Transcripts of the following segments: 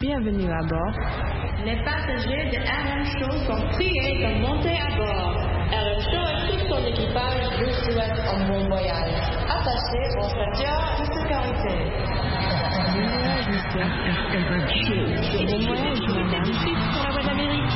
bienvenue à bord. Les passagers de RM Show sont priés de monter à bord. RM Show et tout son équipage vous souhaitent un bon voyage. Attachez vos ceintures de sécurité. Bon voyage, madame. Pour la voie d'Amérique.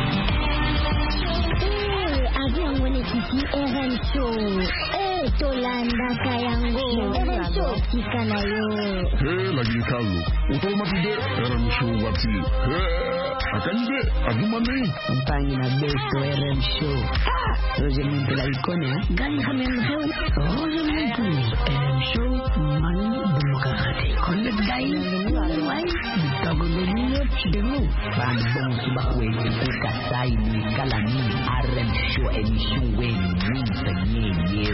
Avion Monekiti RM Show. Tolanda Kayango. RM Show Kikanayo. Lagi Carlo. Utomapide RM Show wati. Akande Agumani. Compagnie na besto RM Show. Roger Muntu la icône, Gani Hamemho. Roger Muntu. RM Show Manu Demokrati. Connect Dai. Wai. Tagonomino Chidemo. Ban bon subakwe. Kasai ni kalani. RM Show émission Wen. Winsa Nye.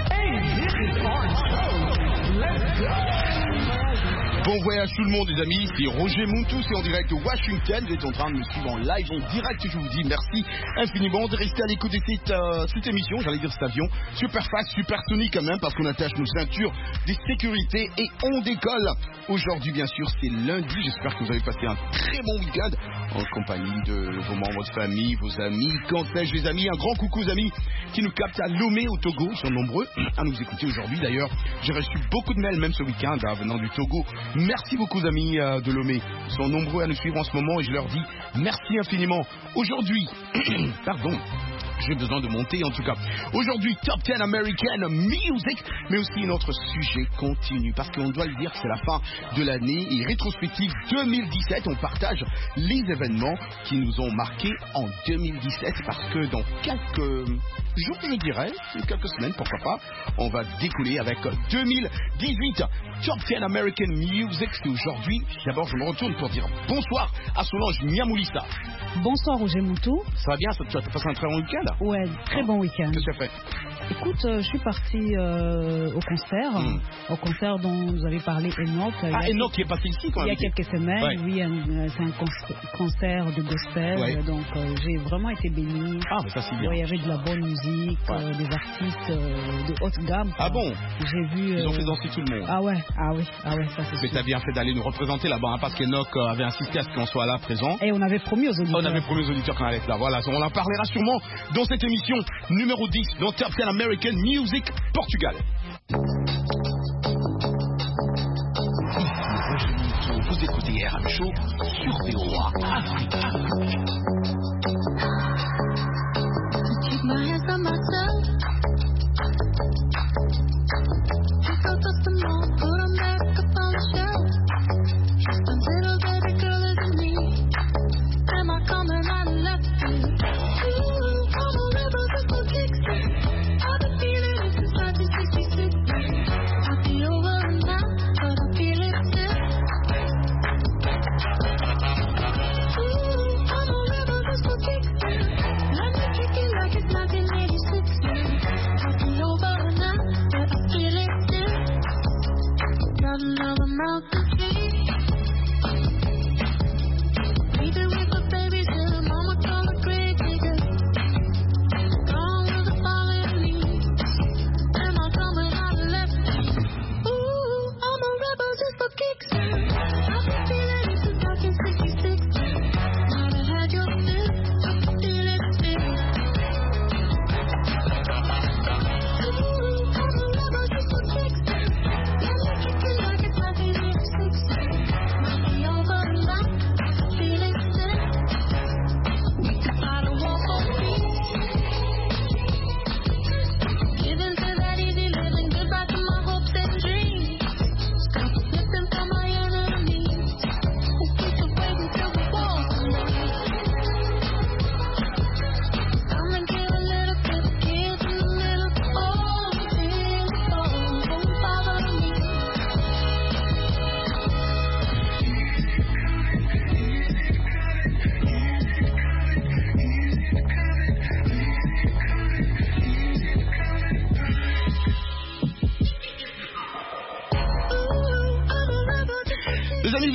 Bon voyage tout le monde les amis, c'est Roger Mountou, c'est en direct de Washington, vous êtes en train de me suivre en live, en direct, je vous dis merci infiniment de rester à l'écoute de cette émission, j'allais dire cet avion, super fast, super tonique quand même, parce qu'on attache nos ceintures de sécurité et on décolle. Aujourd'hui bien sûr c'est lundi, j'espère que vous avez passé un très bon week-end en compagnie de vos membres de famille, vos amis, quand sais-je les amis, un grand coucou aux amis qui nous captent à Lomé au Togo, ils sont nombreux à nous écouter aujourd'hui d'ailleurs, j'ai reçu beaucoup de mails même ce week-end venant du Togo. Merci beaucoup amis de Lomé, ils sont nombreux à nous suivre en ce moment et je leur dis merci infiniment. Aujourd'hui, pardon, j'ai besoin de monter en tout cas. Aujourd'hui, Top 10 American Music, mais aussi notre sujet continue parce qu'on doit le dire, c'est la fin de l'année et rétrospective 2017. On partage les événements qui nous ont marqués en 2017 parce que dans quelques jours, je dirais, quelques semaines, pourquoi pas, on va décoller avec 2018. Top 10 American Music, c'est aujourd'hui. D'abord, je me retourne pour dire bonsoir à Solange Niamoulissa. Bonsoir Roger Moutou. Ça va bien, tu as passé un très bon week-end? Ouais, très bon week-end. Qu'est-ce que tu as fait? Écoute, je suis partie au concert dont vous avez parlé, Enoch. Enoch qui est passé ici quand même. Il y a quelques semaines, ouais. Oui, c'est un concert de gospel, ouais. Donc j'ai vraiment été bénie. Ah, mais ça c'est bien. Ouais, il y avait de la bonne musique, des artistes de haute gamme. Ah bon? J'ai vu. Ils ont fait danser tout le monde. Ah ouais, ça c'est. Mais t'as bien fait d'aller nous représenter là-bas, hein, parce qu'Enoch avait insisté à ce qu'on soit là présent. Et on avait promis aux auditeurs. On avait promis aux auditeurs qu'on allait être là. Voilà, on en parlera sûrement dans cette émission numéro 10 dans Top 10 American Music Portugal. Vous écoutez RM Show sur VOA Afrique. I'm a rebel.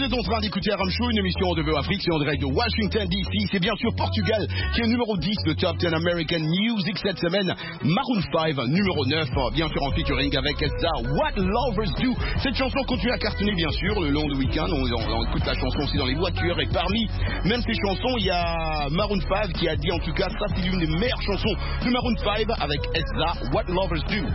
êtes en train d'écouter RM Show, une émission de VO Afrique, c'est en direct de Washington DC. C'est bien sûr Portugal qui est numéro 10 de Top 10 American Music cette semaine. Maroon 5, numéro 9, bien sûr en featuring avec Elsa, What Lovers Do. Cette chanson continue à cartonner bien sûr le long du week-end. On écoute la chanson aussi dans les voitures et parmi même ces chansons, il y a Maroon 5 qui a dit en tout cas ça c'est l'une des meilleures chansons de Maroon 5 avec Elsa, What Lovers Do.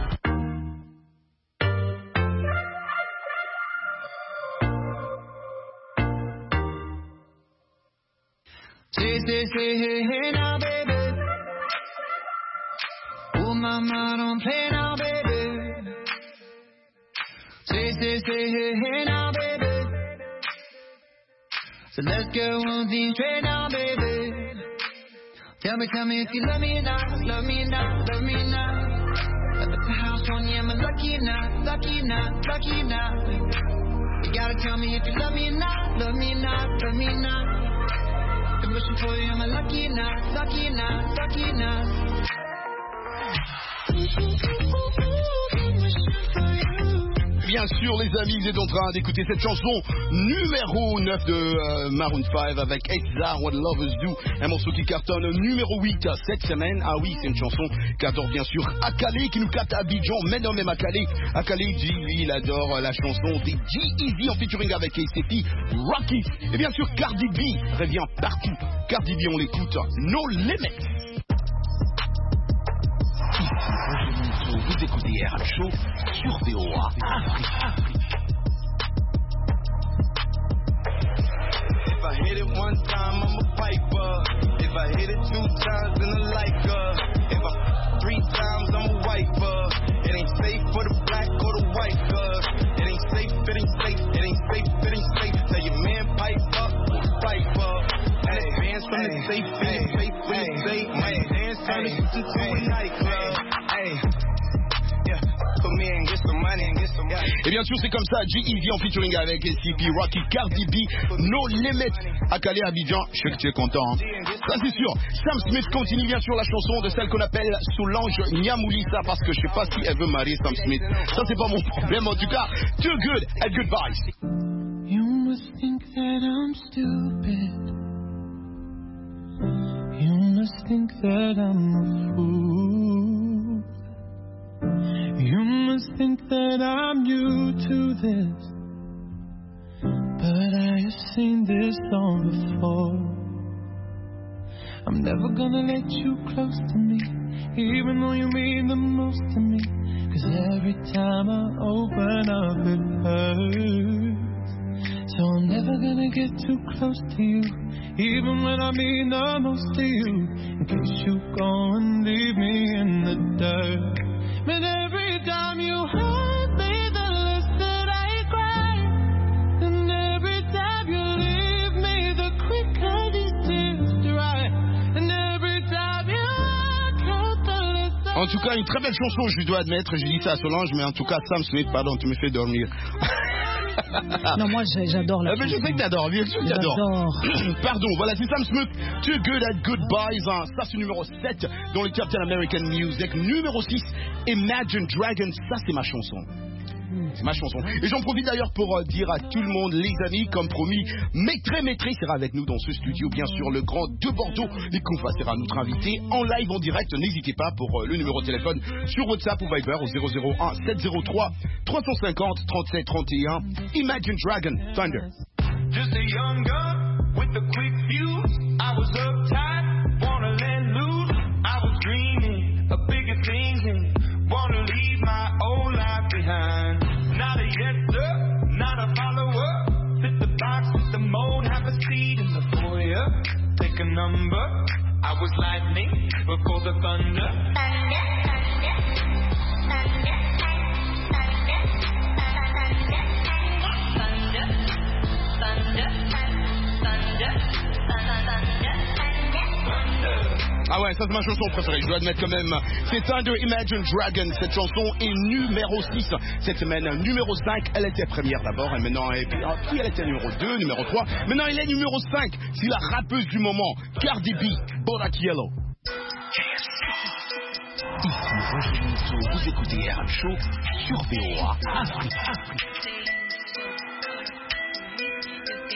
Say, hey, now, baby. Oh, mama, don't play now, baby. Say, hey, now, baby. So let's go on things straight now, baby. Tell me if you love me or not, love me or not, love me or not. I put the house on you, am I lucky or not, lucky or not, lucky or not? You gotta tell me if you love me or not, love me or not, love me or not. I'm wishing for you, am I lucky or not, lucky or not, lucky or not? Bien sûr les amis, vous êtes en train d'écouter cette chanson numéro 9 de Maroon 5 avec Elsa, What Lovers Do, un morceau qui cartonne numéro 8 cette semaine. Ah oui, c'est une chanson qui adore bien sûr Akale qui nous capte à Abidjan, mais non même Akale dit lui il adore la chanson des G-Eazy en featuring avec ACP, Rocky. Et bien sûr Cardi B revient partout. Cardi B on l'écoute, No Limits. Vous écoutez RM Show sur VOA Afrique. If I hit it one time, I'm a piper. If I hit it two times, then I like her. If I 3 times, I'm a wiper. It ain't safe for the black or the white girl. It ain't safe, it ain't safe, it ain't safe, it ain't safe. Tell your man pipe up, pipe up. And advance from the safe, in the safe, in the safe. My dance turn this into a nightclub. Et bien sûr c'est comme ça, G-Eazy en featuring avec SCP, Rocky, Cardi B, No Limit, Akale Abidjan, je sais que tu es content hein. Ça c'est sûr. Sam Smith continue bien sûr la chanson de celle qu'on appelle Solange Nyamoulissa parce que je sais pas si elle veut marier Sam Smith. Ça c'est pas mon problème en tout cas. Too good at goodbyes. You must think that I'm stupid. You must think that I'm a fool. You must think that I'm new to this, but I have seen this song before. I'm never gonna let you close to me, even though you mean the most to me. 'Cause every time I open up it hurts. So I'm never gonna get too close to you, even when I mean the most to you. In case you go and leave me in the dirt. But every time you hurt me, the less that I cry. And every time you leave me, the quicker these tears dry. And every time you walk out, the less I... En tout cas, une très belle chanson, je dois admettre. Je dis ça à Solange, mais en tout cas, Sam Smith, pardon, tu me fais dormir. Non, moi j'adore la chanson. Mais je sais que t'adores, bien sûr que t'adores. Pardon, voilà, c'est Sam Smith, Too Good at Goodbyes. Hein. Ça, c'est numéro 7 dans le Top 10 American Music. Numéro 6, Imagine Dragons. Ça, c'est ma chanson. C'est ma chanson. Et j'en profite d'ailleurs pour dire à tout le monde, les amis, comme promis, Maîtré sera avec nous dans ce studio, bien sûr, le grand de Bordeaux. Les Koufa sera notre invité en live, en direct. N'hésitez pas pour le numéro de téléphone sur WhatsApp ou Viber au 001 703 350 37 31. Imagine Dragon, Thunder. Just a young gun with a quick fuse. I was uptight, wanna let loose. I was dreaming of bigger things and wanna leave my old life behind. Not a yes sir, not a follower. Fit the box, fit the mold, have a seat in the foyer. Take a number. I was lightning before the thunder. Ah ouais, ça c'est ma chanson préférée, je dois admettre quand même. C'est Thunder, Imagine Dragon. Cette chanson est numéro 6 cette semaine. Numéro 5, elle était première d'abord. Et maintenant, puis elle était numéro 2, numéro 3. Maintenant, elle est numéro 5. C'est la rappeuse du moment, Cardi B, Bodak Yellow. Ici Roger Monceau, vous écoutez RM Show sur VOA Afrique.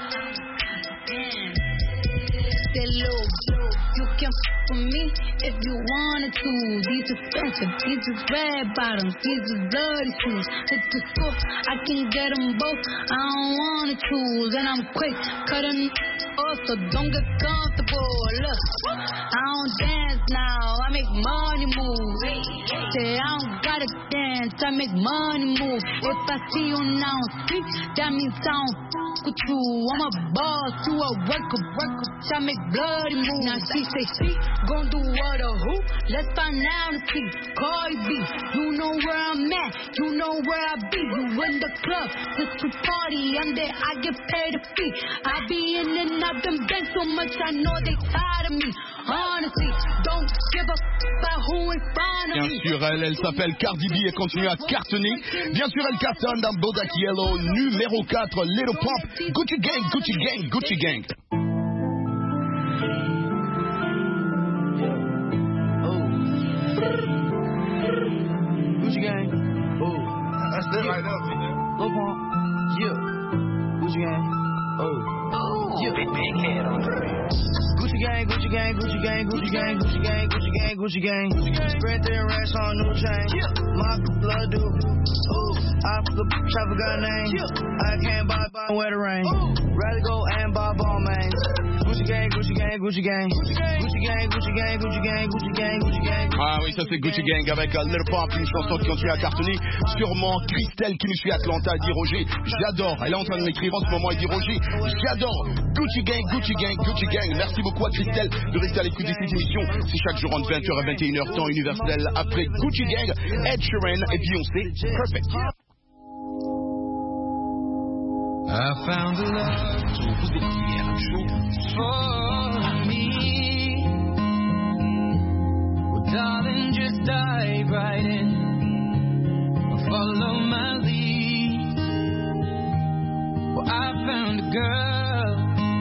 That low, you can f with me if you wanted to. These expensive, these is red bottoms, these is bloody shoes. Hit the scoop, I can get them both. I don't wanna choose, and I'm quick cutting off, so don't get comfortable. Look, I don't dance now, I make money move. Say I don't gotta dance, I make money move. If I see you now speak, that means I don't f with you. I'm a boss, you a worker, I make bloody moves. Now she say she gon' do what or who? Let's find out and see. Cardi B, you know where I'm at, you know where I be. You in the club, just to party, I'm there, I get paid a fee. I be in and out them banks so much, I know they tired of me. Honestly, don't give a f about who in front of me. Bien sûr, elle s'appelle Cardi B et continue à cartonner. Bien sûr, elle cartonne dans Bodak Yellow, numéro 4, Little Pump, Gucci Gang, Gucci Gang, Gucci Gang. Gucci Gang, oh, that's it right there, Lil Pump, yeah, Gucci Gang, oh, yeah, big head on Gucci Gang, Gucci Gang, Gucci Gang, Gucci Gang, Gucci Gang, Gucci Gang, Gucci Gang, spread their racks on new chain, my blood do, I flip traffic gun name, I can't buy where the rain, rather go and buy ball man. Gucci Gang, Gucci Gang, Gucci Gang, Gucci Gang, Gucci Gang, Gucci Gang, Gucci Gang, Gucci Gang. Ah oui, ça c'est Gucci Gang avec Little Pump, une chanson qui continue à cartonner. Sûrement Christelle qui nous suit à Atlanta dit Roger, j'adore. Elle est en train de m'écrire en ce moment, elle dit Roger, j'adore. Gucci Gang, Gucci Gang, Gucci Gang. Merci beaucoup à Christelle de rester à l'écoute de cette émission. C'est chaque jour entre 20h et 21h, temps universel. Après Gucci Gang, Ed Sheeran et Beyoncé, Perfect. I found a love for me. Well, darling, just dive right in. Follow my lead. Well, I found a girl,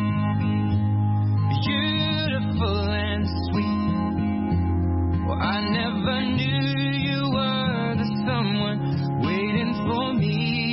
beautiful and sweet. Well, I never knew you were the someone waiting for me.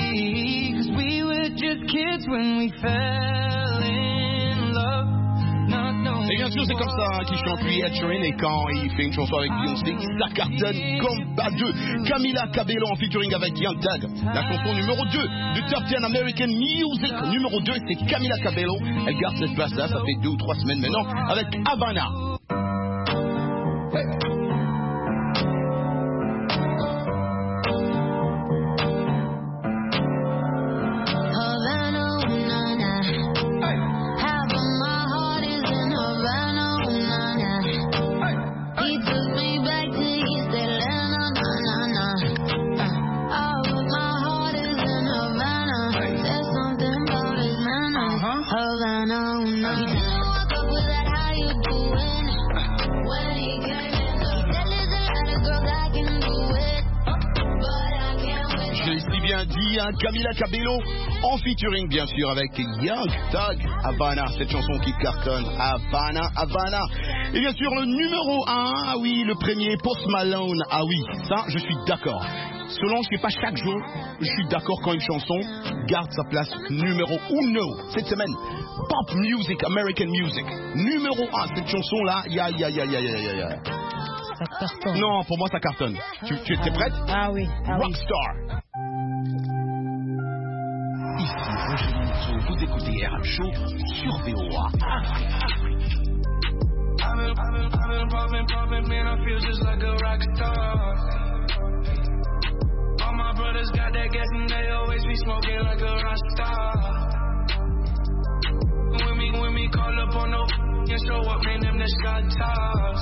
Just kids when we fell in love. Et bien sûr, c'est comme ça qu'il chante lui, Ed Sheeran, et quand il fait une chanson avec Beyoncé, ça cartonne comme pas deux. Camila Cabello en featuring avec Young Thug. La chanson numéro 2 du Top 10 American Music. Numéro 2, c'est Camila Cabello. Elle garde cette place-là, ça fait 2 ou 3 semaines maintenant, avec Havana. Camila Cabello en featuring bien sûr avec Young Thug, Havana, cette chanson qui cartonne, Havana, Havana. Et bien sûr le numéro 1, ah oui, le premier, Post Malone, ah oui, ça je suis d'accord. Selon, je ne fais pas chaque jour, je suis d'accord quand une chanson garde sa place numéro 1 cette semaine. Pop music, American music, numéro 1, cette chanson-là, Ça cartonne. Non, pour moi ça cartonne. Tu es prête? Ah oui, ah oui. Rockstar. Ici Roger Monceau, vous écoutez RM Show sur VOA. I've been popping, man, I feel just like a rock star. All my brothers got that gas and they always be smoking like a rock star. When me call up on no and show up, man, them the shot tops.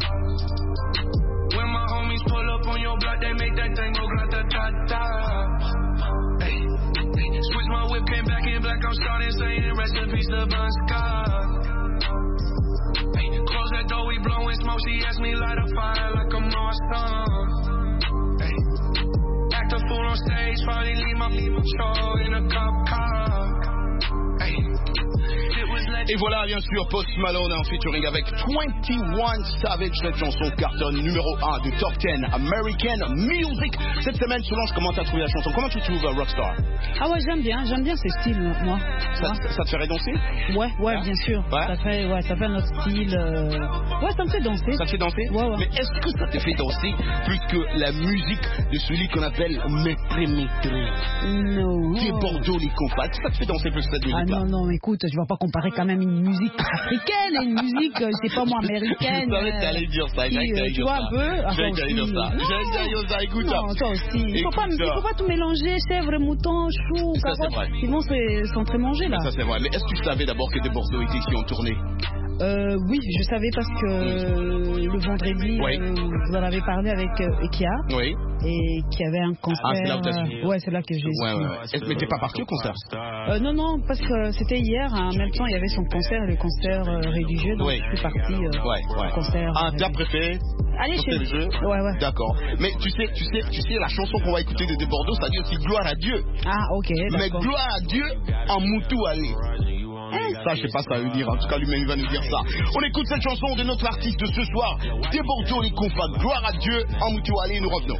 When my homies pull up on your block, they make that thing go grata-ta-ta. Hey, switch my whip, came back in black, I'm starting saying recipes to Bon Scott. Hey, close that door, we blowing smoke, she asked me light a fire like a Marsan. Hey, act a fool on stage, probably leave my show in a cop car. Hey, it was Et voilà, bien sûr, Post Malone en featuring avec 21 Savage. Cette chanson cartonne numéro 1 de Top 10 American Music. Cette semaine, Solange, comment t'as trouvé la chanson? Comment tu trouves Rockstar? Ah ouais, j'aime bien ce style, moi. Ça te ferait danser? Ouais, bien sûr. Ouais. Ça fait notre style. Ouais, ça me fait danser. Ça te fait danser? Ouais. Mais est-ce que ça te fait danser plus que la musique de celui qu'on appelle Maître Métré? Non. Des Bordeaux, les compacts. Ça te fait danser plus que cette musique-là? Ah non, écoute, je vais pas comparer quand même une musique africaine et une musique, je sais pas moi, américaine. Je savais que t'allais dire ça. Tu vois un peu? J'allais dire ça. Écoute ça. Non, toi aussi. Il faut pas tout mélanger, chèvre, mouton, chou, carotte. Ils vont s'entremanger là. Ça c'est vrai. Mais est-ce que tu savais d'abord que Des Bordeaux était ici en tournée? Oui, je savais parce que le vendredi, vous en avez parlé avec Ekia. Oui. Et qu'il y avait un concert. Ah, c'est là où t'as suivi. Ouais, c'est là que j'ai suivi. Mais t'es pas parti au concert? Non, parce que c'était hier, en même temps, il y avait son concert, le concert religieux, donc je suis parti au concert. T'as préféré? Allez, chez le jeu. Ouais. D'accord. Mais tu sais, la chanson qu'on va écouter de Bordeaux, ça dit aussi gloire à Dieu. Ah, ok. Mais gloire à Dieu en Moutou allé. Ça, je sais pas ce que ça veut dire. En tout cas, lui-même, il va nous dire ça. On écoute cette chanson de notre artiste de ce soir, Des Bordeaux, les compacts. Gloire à Dieu en Moutou allé. Nous revenons.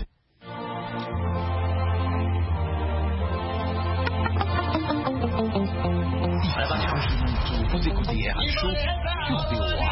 Vous écoutez RH Show sur VOA.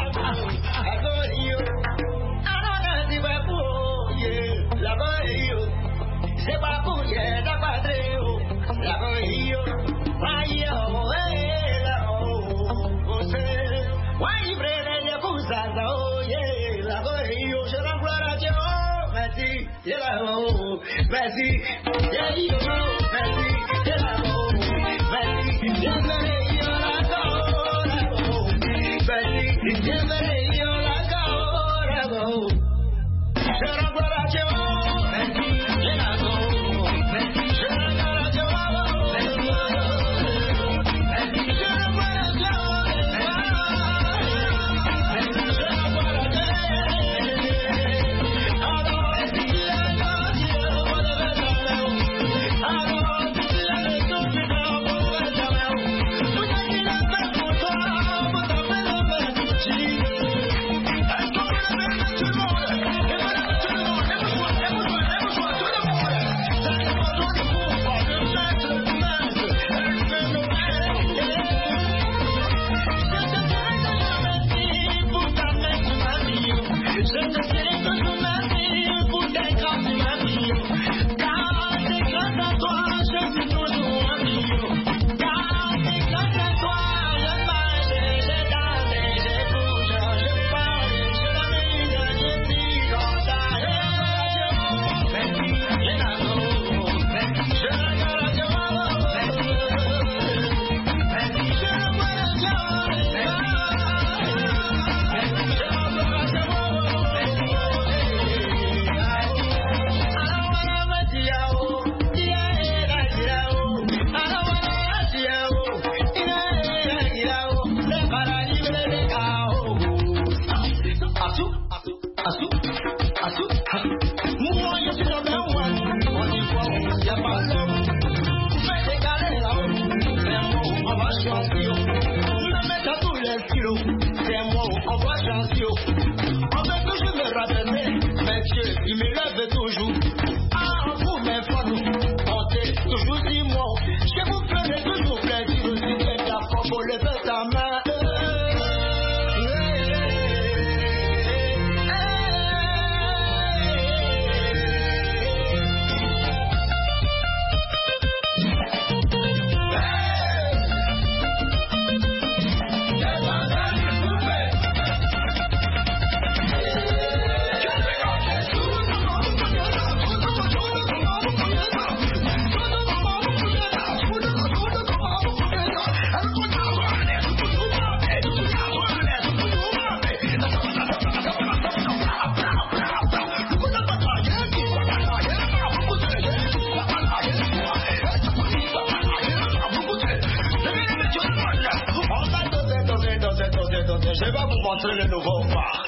Je vais vous montrer le nouveau pas.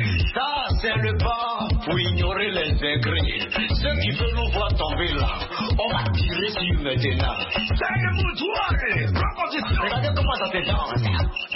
Ça, c'est le pas pour ignorer les ingrés. Ceux qui veulent nous voir tomber là, on va tirer sur maintenant. C'est le moutoir. Regardez comment ça se danse.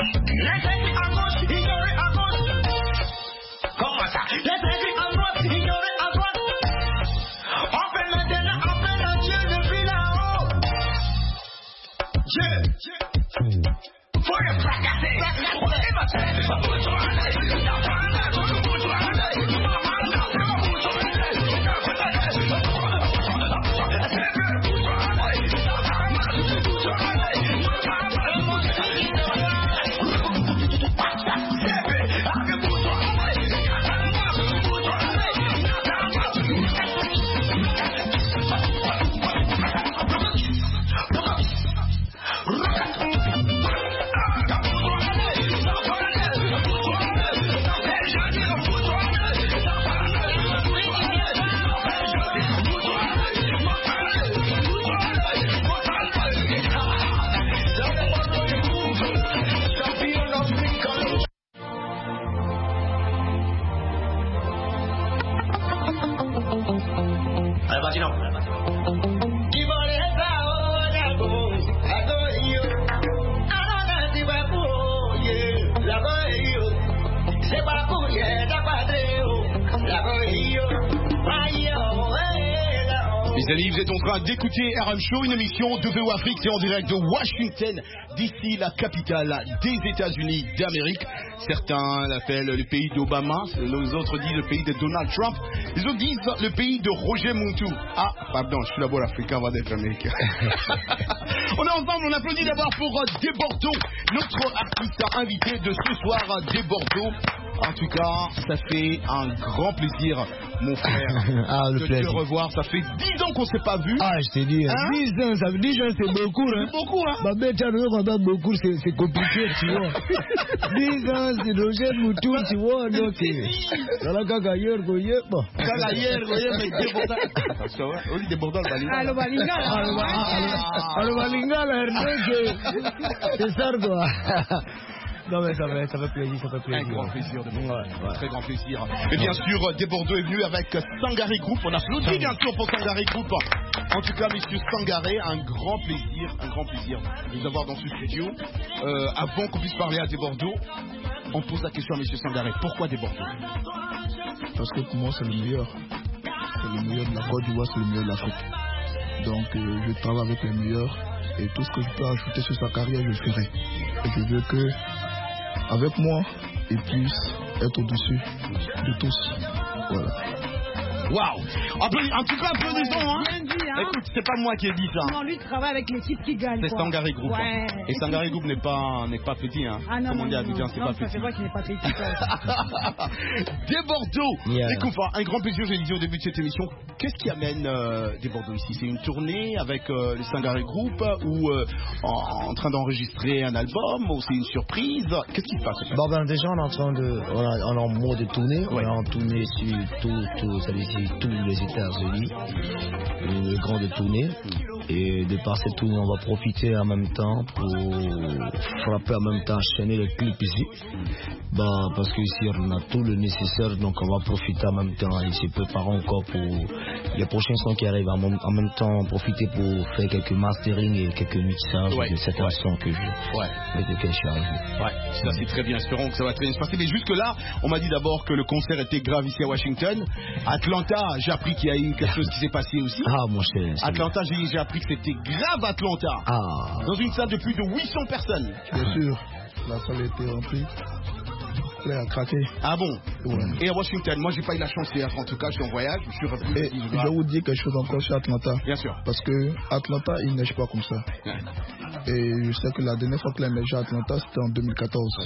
Les amis, vous êtes en train d'écouter RM Show, une émission de VO Afrique, c'est en direct de Washington, d'ici la capitale des États-Unis d'Amérique. Certains l'appellent le pays d'Obama, les autres disent le pays de Donald Trump, les autres disent le pays de Roger Muntu. Ah, pardon, je suis d'abord africain avant d'être américain. On est ensemble, on applaudit d'abord pour Debordo, notre artiste invité de ce soir, Debordo. En tout cas, ça fait un grand plaisir, mon frère, de te revoir. Ça fait 10 ans qu'on ne s'est pas vu. Ah, je t'ai dit, 10 ans, ça veut dire que c'est beaucoup. Hein? C'est beaucoup, hein? Bah, mais tu as beaucoup, c'est compliqué, tu vois. 10 ans, c'est Roger Moutou, tu vois. Donc, c'est la cagailleur, goye, bon. Cagailleur, goye, mais Debordo. Oui, Debordo, le Balinga. Le Balinga, c'est ça, quoi. Non mais ça fait plaisir, ça fait plaisir. Un grand plaisir de vous. Très grand plaisir. Et bien sûr, Debordo est venu avec Sangaré Group. On applaudit bien sûr pour Sangaré Group. En tout cas, messieurs Sangaré, un grand plaisir de vous avoir dans ce studio. Avant qu'on puisse parler à Debordo, on pose la question à messieurs Sangaré. Pourquoi Debordo? Parce que pour moi c'est le meilleur. C'est le meilleur de la Côte d'Ivoire, c'est le meilleur de l'Afrique. Donc je travaille avec les meilleurs et tout ce que je peux ajouter sur sa carrière, je le ferai. Et je veux que avec moi, il puisse être au-dessus de tous. Voilà. Waouh! En tout cas, applaudissons, hein? Écoute, c'est pas moi qui ai dit ça. Non, lui, il travaille avec l'équipe qui gagne. C'est Sangaré Group. Ouais. Et Sangaré Group n'est pas petit, hein? Ah non, comme on dit à Abidjan, c'est pas petit. C'est vrai qu'il n'est pas petit. Debordo! Écoute, un grand plaisir, je l'ai dit au début de cette émission. Qu'est-ce qui amène Debordo ici? C'est une tournée avec le Sangaré Group ou en train d'enregistrer un album ou c'est une surprise? Qu'est-ce qui se passe? Bon, ben, déjà, on est en mode de tournée. On est en tournée sur tous les États-Unis, une grande tournée, et de par cette tournée on va profiter en même temps pour frapper en même temps, enchaîner les clips ici, parce qu'ici on a tout le nécessaire, donc on va profiter en même temps et se préparer encore pour les prochains sons qui arrivent, en même temps profiter pour faire quelques mastering et quelques mixages de certains sons avec lesquels je suis arrivé. Ça c'est très bien, espérons que ça va très bien se passer, mais jusque là on m'a dit d'abord que le concert était grave ici à Washington. Atlanta, j'ai appris qu'il y a eu quelque chose qui s'est passé aussi. Ah, mon cher. Atlanta, j'ai appris que c'était grave Atlanta. Dans une salle de plus de 800 personnes. Bien sûr, la salle était remplie. Elle a craqué. Ah bon? Et à Washington, moi j'ai pas eu la chance d'y être, en tout cas je suis en voyage, je suis revenu. Et je vais vous dire quelque chose encore sur Atlanta. Bien sûr. Parce que Atlanta, il neige pas comme ça. Et je sais que la dernière fois qu'il a neigé à Atlanta, c'était en 2014.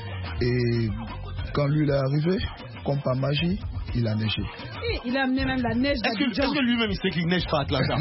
Et quand lui il est arrivé, comme par magie, il a neigé. Il a amené même la neige. Est-ce que lui-même il sait qu'il neige pas à Atlanta?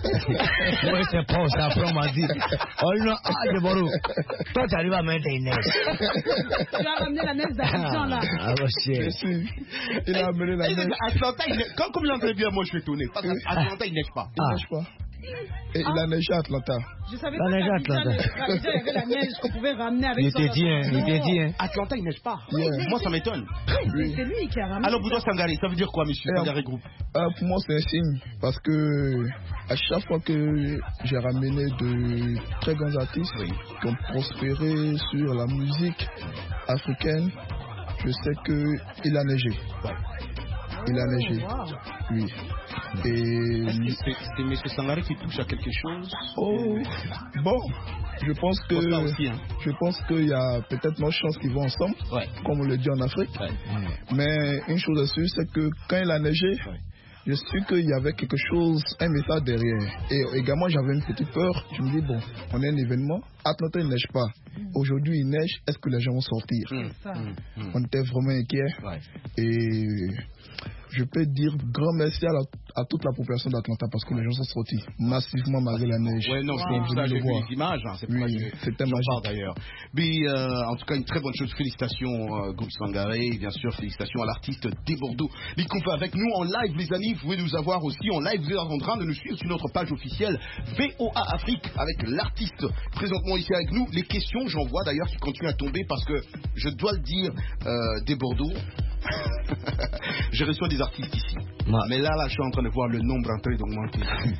Oui, c'est bon, ça après on m'a dit. Oh non, Debordo, toi tu arrives à mettre des neiges. Tu as ramené la neige d'Abidjan là. Ah, mon cher. Il a amené la neige. Atlanta, comme l'entendez bien, moi je suis étonné. Parce qu'Atlanta, il neige pas. Il neige pas. Et il a neigé à Atlanta. Je savais pas qu'à Atlanta, il y avait la neige qu'on pouvait ramener avec son... Il était dit, hein. Atlanta, il neige pas. Moi, ça m'étonne. C'est lui qui a ramené. Alors, Bouddha Sangaré, ça veut dire quoi, monsieur Sangaré Group? Pour moi, c'est un signe. Parce que à chaque fois que j'ai ramené de très grands artistes qui ont prospéré sur la musique africaine, je sais qu'il a neigé. Il a neigé. Oui. Et c'est M. Sangaré qui touche à quelque chose. Oh, bon, je pense que je pense qu'il y a peut-être nos chances qui vont ensemble, comme on le dit en Afrique. Mais une chose est sûre, c'est que quand il a neigé, je suis qu'il y avait quelque chose, un message derrière. Et également, j'avais une petite peur. Je me dis, bon, on a un événement. Atlanta, il ne neige pas. Aujourd'hui, il neige. Est-ce que les gens vont sortir? On était vraiment inquiets. Et je peux dire grand merci à toute la population d'Atlanta parce que les gens sont sortis massivement malgré la neige. Ouais, non, j'ai vu les images. C'est c'était magique d'ailleurs. Mais en tout cas, une très bonne chose. Félicitations, Groupe Sangaré. Et bien sûr, félicitations à l'artiste des Bordeaux. Les qu'on fait avec nous en live, les amis. Vous pouvez nous avoir aussi en live. Vous êtes en train de nous suivre sur notre page officielle VOA Afrique avec l'artiste présentement ici avec nous. Les questions, j'en vois d'ailleurs qui continuent à tomber parce que je dois le dire, des Bordeaux. J'ai reçu des artistes ici. Mais là, je suis en train de voir le nombre en train d'augmenter.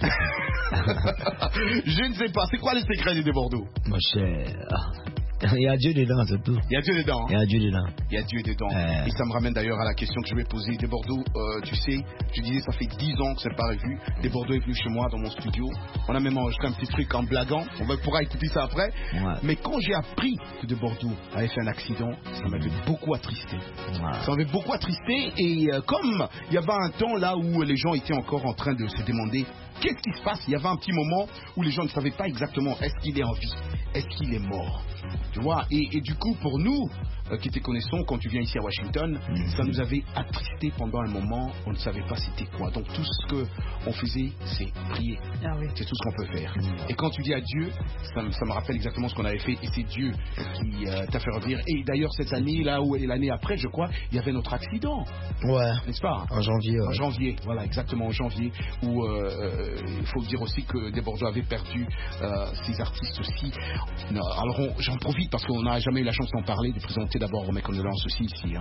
Je ne sais pas. C'est quoi les secrets des Bordeaux? Mon cher, il y a Dieu dedans, c'est tout. Il y a Dieu dedans. Il y a Dieu dedans. Il y a Dieu dedans. Et ça me ramène d'ailleurs à la question que je vais poser. Des Bordeaux, tu sais, je disais, ça fait 10 ans que c'est pas revu. Des Bordeaux est venu chez moi dans mon studio. On a même enregistré un petit truc en blaguant. On pourra écouter ça après. Mais quand j'ai appris que de Bordeaux avait fait un accident, ça m'avait beaucoup attristé. Ça m'avait beaucoup attristé. Et comme il y avait un temps là où les gens étaient encore en train de se demander qu'est-ce qui se passe, il y avait un petit moment où les gens ne savaient pas exactement est-ce qu'il est en vie, est-ce qu'il est mort. Tu vois, et du coup, pour nous qui te connaissons, quand tu viens ici à Washington, ça nous avait attristé pendant un moment, on ne savait pas c'était quoi. Donc tout ce qu'on faisait, c'est prier. C'est tout ce qu'on peut faire. Et quand tu dis à Dieu, ça me rappelle exactement ce qu'on avait fait, et c'est Dieu qui t'a fait revenir. Et d'ailleurs, cette année, là, et l'année après, je crois, il y avait notre accident. N'est-ce pas? En janvier. En janvier, voilà, exactement, en janvier, où il faut dire aussi que des Bordeaux avaient perdu ces artistes aussi. Alors, j'en profite parce qu'on n'a jamais eu la chance d'en parler, de présenter d'abord mes condoléances aussi ici.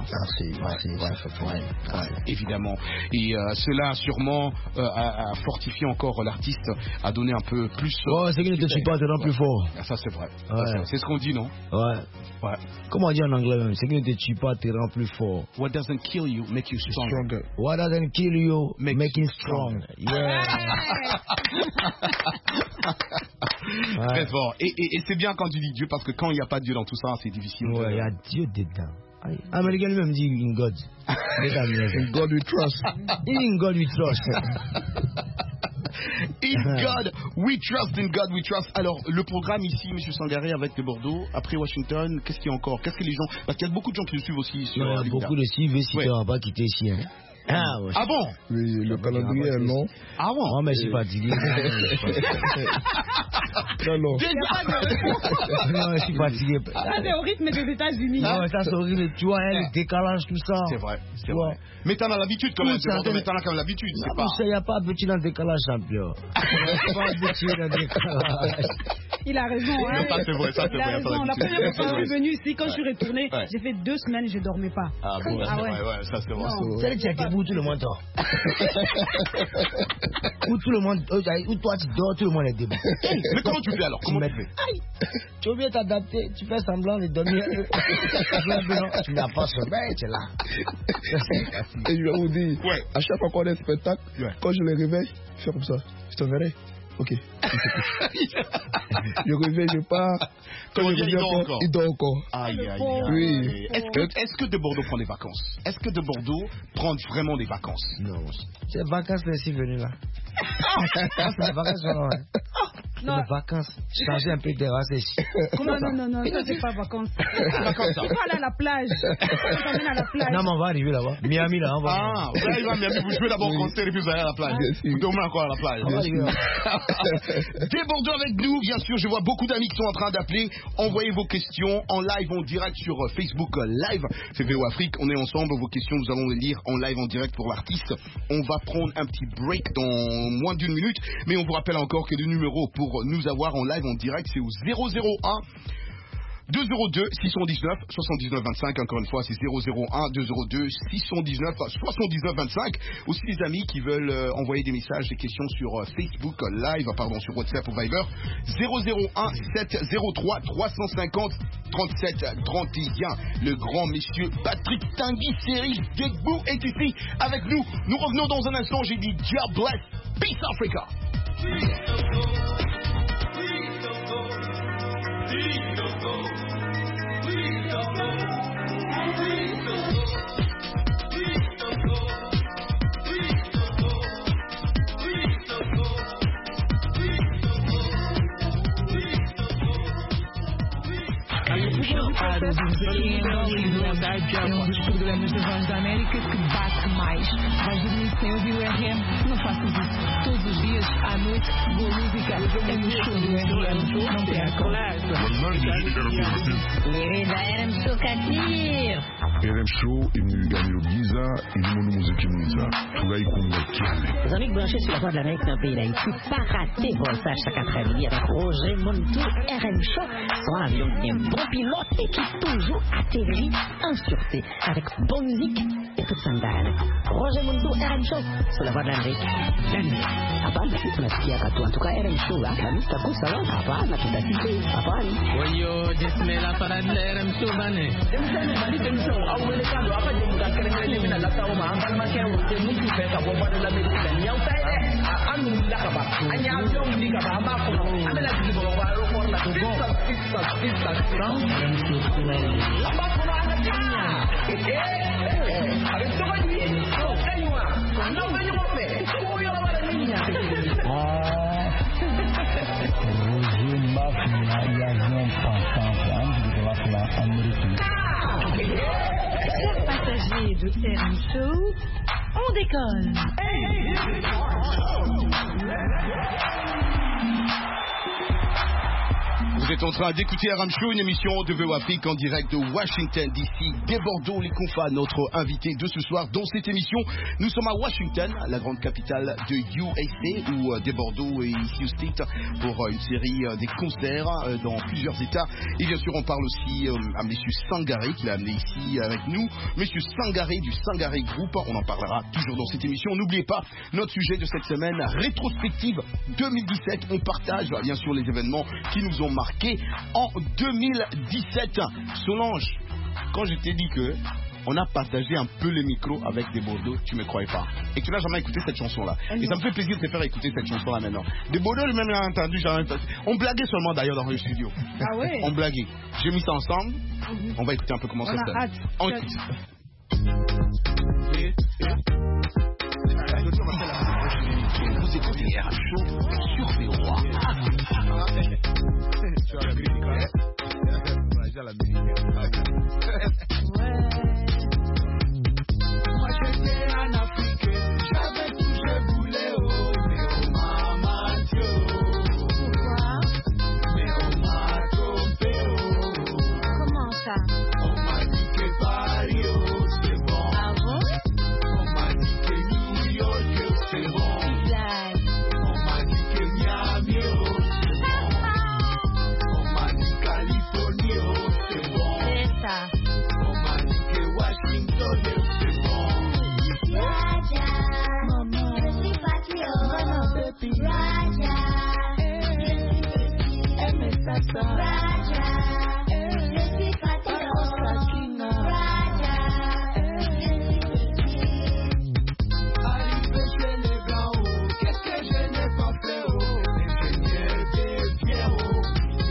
Évidemment. Et cela sûrement a fortifié encore l'artiste, a donné un peu plus. C'est qu'il ne te tue pas, te rend plus fort. Ça c'est vrai. C'est ce qu'on dit, non? Comment on dit en anglais même? C'est qu'il ne te tue pas, te rend plus fort. What doesn't kill you make you stronger. What doesn't kill you make you strong. Très fort. Et c'est bien quand tu dis Dieu parce que quand il n'y a pas de Dieu dans tout ça, c'est difficile. Il y a Dieu dedans. Américain lui-même dit in God. In God we trust. In God we trust. In God we trust, in God we trust. Alors, le programme ici, M. Sangaré, avec de Bordeaux, après Washington, qu'est-ce qu'il y a encore? Qu'est-ce que les gens... Parce qu'il y a beaucoup de gens qui le suivent aussi sur... Il y a beaucoup de suivre si tu n'as pas quitté ici. Ah bon? Oui, le calendrier est long. Ah bon? Non, mais je suis fatigué. Non. Non, je suis fatigué. Ça, c'est au rythme des États-Unis. Non, ça, c'est horrible. Tu vois, le décalage, tout ça. C'est vrai. Mais t'en as l'habitude quand même. Mais t'en as quand même l'habitude. Il n'y a pas habitué dans le décalage, champion. Il n'y a pas habitué dans le décalage. Il a raison. Ça, c'est vrai. Ça, c'est vrai. La première fois que je suis venu ici, quand je suis retourné, j'ai fait 2 semaines, je ne dormais pas. Ah bon, ouais, ça, c'est vrai. C'est tu as debout, tout le monde dort. Où tout le monde, où toi tu dors, tout le monde est debout. Mais comment tu fais alors? Comment tu fais? Tu veux bien t'adapter, tu fais semblant de dormir. Tu n'as pas sommeil, tu es là. Et je vais vous dire, à chaque fois qu'on a un spectacle, quand je le réveille, je fais comme ça. Je te verrai. Ok. Je réveille, je pars. Quand il dort encore. Aïe. Oui. Est-ce que de Bordeaux prend des vacances? Est-ce que de Bordeaux prend vraiment des vacances? Non. C'est vacances ici venu là. C'est des vacances vraiment. Non. Des vacances. Changer un peu de race ici. Comment non, ça c'est pas vacances. Vacances. On va aller à la plage. On t'emmène à la plage. Non, mais on va arriver là-bas. Miami là, on va. Ah, vous allez à Miami, vous jouez d'abord au concert et puis vous allez à la plage. Vous dormez encore à la plage. Des Bordeaux avec nous, bien sûr. Je vois beaucoup d'amis qui sont en train d'appeler. Envoyez vos questions en live, en direct sur Facebook Live. C'est VOA Afrique. On est ensemble. Vos questions, nous allons les lire en live, en direct pour l'artiste. On va prendre un petit break dans moins d'1 minute. Mais on vous rappelle encore que le numéro pour nous avoir en live, en direct, c'est au 001 202 619 79 25. Encore une fois, c'est 001 202 619 79 25. Aussi les amis qui veulent envoyer des messages, des questions sur Facebook Live, sur WhatsApp ou Viber, 001 703 350 37 31. Le grand monsieur Patrick Tanguy Série Degbou est ici avec nous. Nous revenons dans un instant. J'ai dit God bless, peace Africa. É um dos programas da Voz da América que bate mais. Vais dormir sem ouvir o RM? Não faças isso. Todos os dias, à noite, boa música. É no show do RM. Não percam. Querida RM Show Katir. RM Show, il nous gagne le Giza, il nous musique Giza. Tout là, il compte. Les amis branchés sur la Voix de l'Amérique dans le pays d'Haïti, pas rater Voltage chaque après-midi avec Roger Montou, RM Show. Son avion est bon pilote et qui toujours atterrit en sûreté avec bonne musique et tout sandal. Roger Montou, RM Show sur la Voix de l'Amérique. Hapana, si tunasikia katu. En tout cas, RM Show, la mista kusa wala. Hapana, tutasikia. Hapana. Wayo, dismela para RM Show bane. Awele kando apa je muda kere mina la tawo ma ambal ma kere wote mutu fe ka bo bada la be ni yaw tay anu la ka ba anya avion ni ka ba ma ko amela ti bo ba ro ko la pista strong amba ko na na nya a ver to ba ni ko kanywa no ba ni mo fe ko yo ba la niña Roger Mafia y avion pensant de la Amérique. Chers passagers de RM Show, on décolle. Vous êtes en train d'écouter RM Show, une émission de VO Afrique en direct de Washington DC, des Bordeaux, les Confas, notre invité de ce soir dans cette émission. Nous sommes à Washington, la grande capitale de USA, où des Bordeaux et ici au State pour une série des concerts dans plusieurs États. Et bien sûr, on parle aussi à M. Sangaré, qui l'a amené ici avec nous. M. Sangaré du Sangaré Group, on en parlera toujours dans cette émission. N'oubliez pas notre sujet de cette semaine, rétrospective 2017. On partage bien sûr les événements qui nous ont marqué en 2017. Solange, quand je t'ai dit que on a partagé un peu les micros avec des Bordeaux, tu me croyais pas. Et que tu n'as jamais écouté cette chanson-là. Et ça me fait plaisir de te faire écouter cette chanson-là maintenant. Des Bordeaux, j'ai même entendu, on blaguait seulement d'ailleurs dans le studio. Ah ouais? On blaguait. J'ai mis ça ensemble. On va écouter un peu comment ça sonne. On écoute. Vous écoutez RM Show sur VOA. Tu as la musique, hein? La musique. Moi j'étais un Africain, j'avais tout, je voulais, oh, mais on m'a menti, Pourquoi? mais on m'a trompé, oh. Comment ça? On m'a dit que Paris, oh, c'est bon. Ah bon? On m'a dit que New York, c'est bon. Blague. On m'a dit que Miami, oh, c'est bon. On m'a dit Californie, oh, c'est bon. C'est ça. On m'a dit que Washington, c'est bon. Raja, maman, je suis patriote. Raja, Raja, je suis patriote. Raja, Arrivé chez les blancs, oh, qu'est-ce que je n'ai pas fait, oh, l'ingénieur des biens, oh,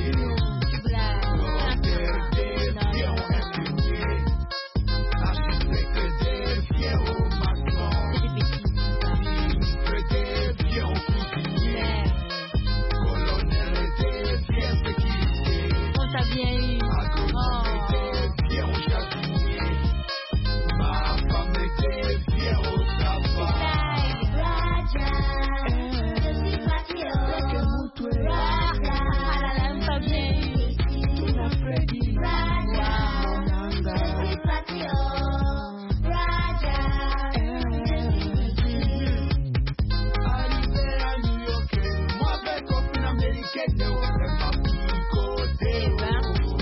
l'auteur des biens, infirmier, architecte des biens, oh, maçon, ministre des biens, cuisinier, colonel des biens, sécurité, on t'a bien eu. agronome des biens, jardinier, ma femme était bien au travail. Raja, je suis patriote. Raja, ah on t'a bien eu. Raja, je suis patriote. Raja, Arrivé à New York, moi avec copine américaine, on fait ma petite côté, oh.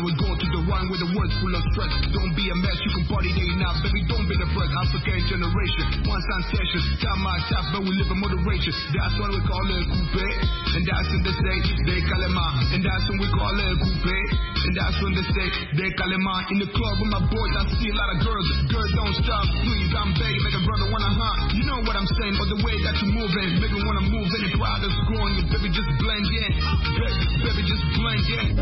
now we're going to the one with the words full of stress. Don't be a mess, you can party day now, baby, don't be depressed. African generation, one sound session, time my tap, but we live in moderation. That's why we call it coupe, and that's when they say, they calema, and that's when we call it coupe, and that's when they say, they calema. In the club with my boys, I see a lot of girls, girls don't stop, please, I'm begging, make a brother wanna you know what I'm saying, but the way that you're moving, make me wanna move in the crowd that's growing, baby, just blend in, baby, just blend in.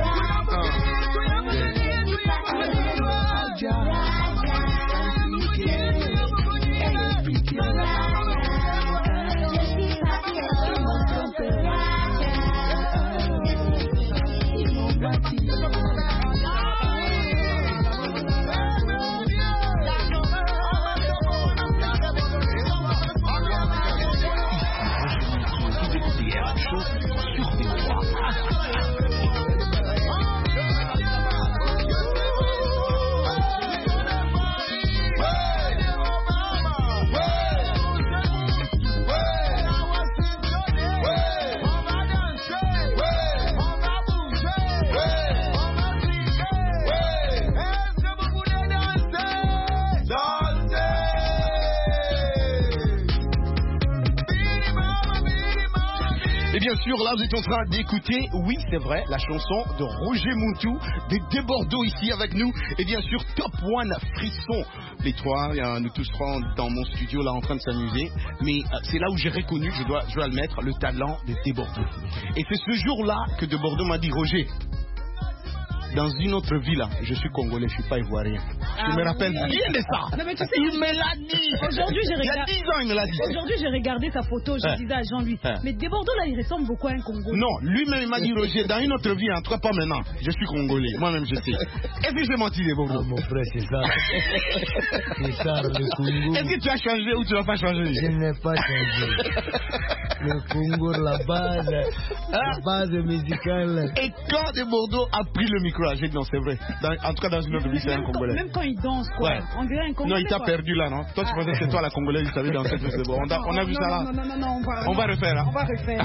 Et bien sûr, là vous êtes en train d'écouter, oui c'est vrai, la chanson de Roger Muntu, des Desbordeaux ici avec nous. Et bien sûr, Top One Frisson. Les trois, nous tous serons dans mon studio là en train de s'amuser. Mais c'est là où j'ai reconnu, je dois admettre, le talent de Desbordeaux. Et c'est ce jour-là que Desbordeaux m'a dit, Roger, dans une autre vie là, je suis congolais, je suis pas ivoirien. Je me rappelle bien de ça. Non, mais tu sais, il me l'a dit. Aujourd'hui, il y a 10 ans, il me l'a dit. Aujourd'hui, j'ai regardé sa photo, je disais à Jean-Louis, mais Desbordeaux là, il ressemble beaucoup à un Congolais. Non, lui-même il m'a dit, Roger, dans une autre vie, en tout cas pas maintenant, je suis congolais. Moi-même je sais. Est-ce que j'ai menti, Desbordeaux? Mon frère, c'est ça. C'est ça, le Congo. Est-ce que tu as changé ou tu n'as pas changé? Je n'ai pas changé. Le Congo, la base musicale. Et quand Desbordeaux a pris le micro, j'ai dit non, c'est vrai. En tout cas, dans une autre vie, c'est un Congolais. Même quand il danse, quoi. Ouais. On dirait un Congolais. Non, il t'a perdu là, non? Toi, tu pensais que c'est toi la Congolaise, tu savais danser plus de bon. On a vu ça là. Non, on va refaire. Hein? On va refaire.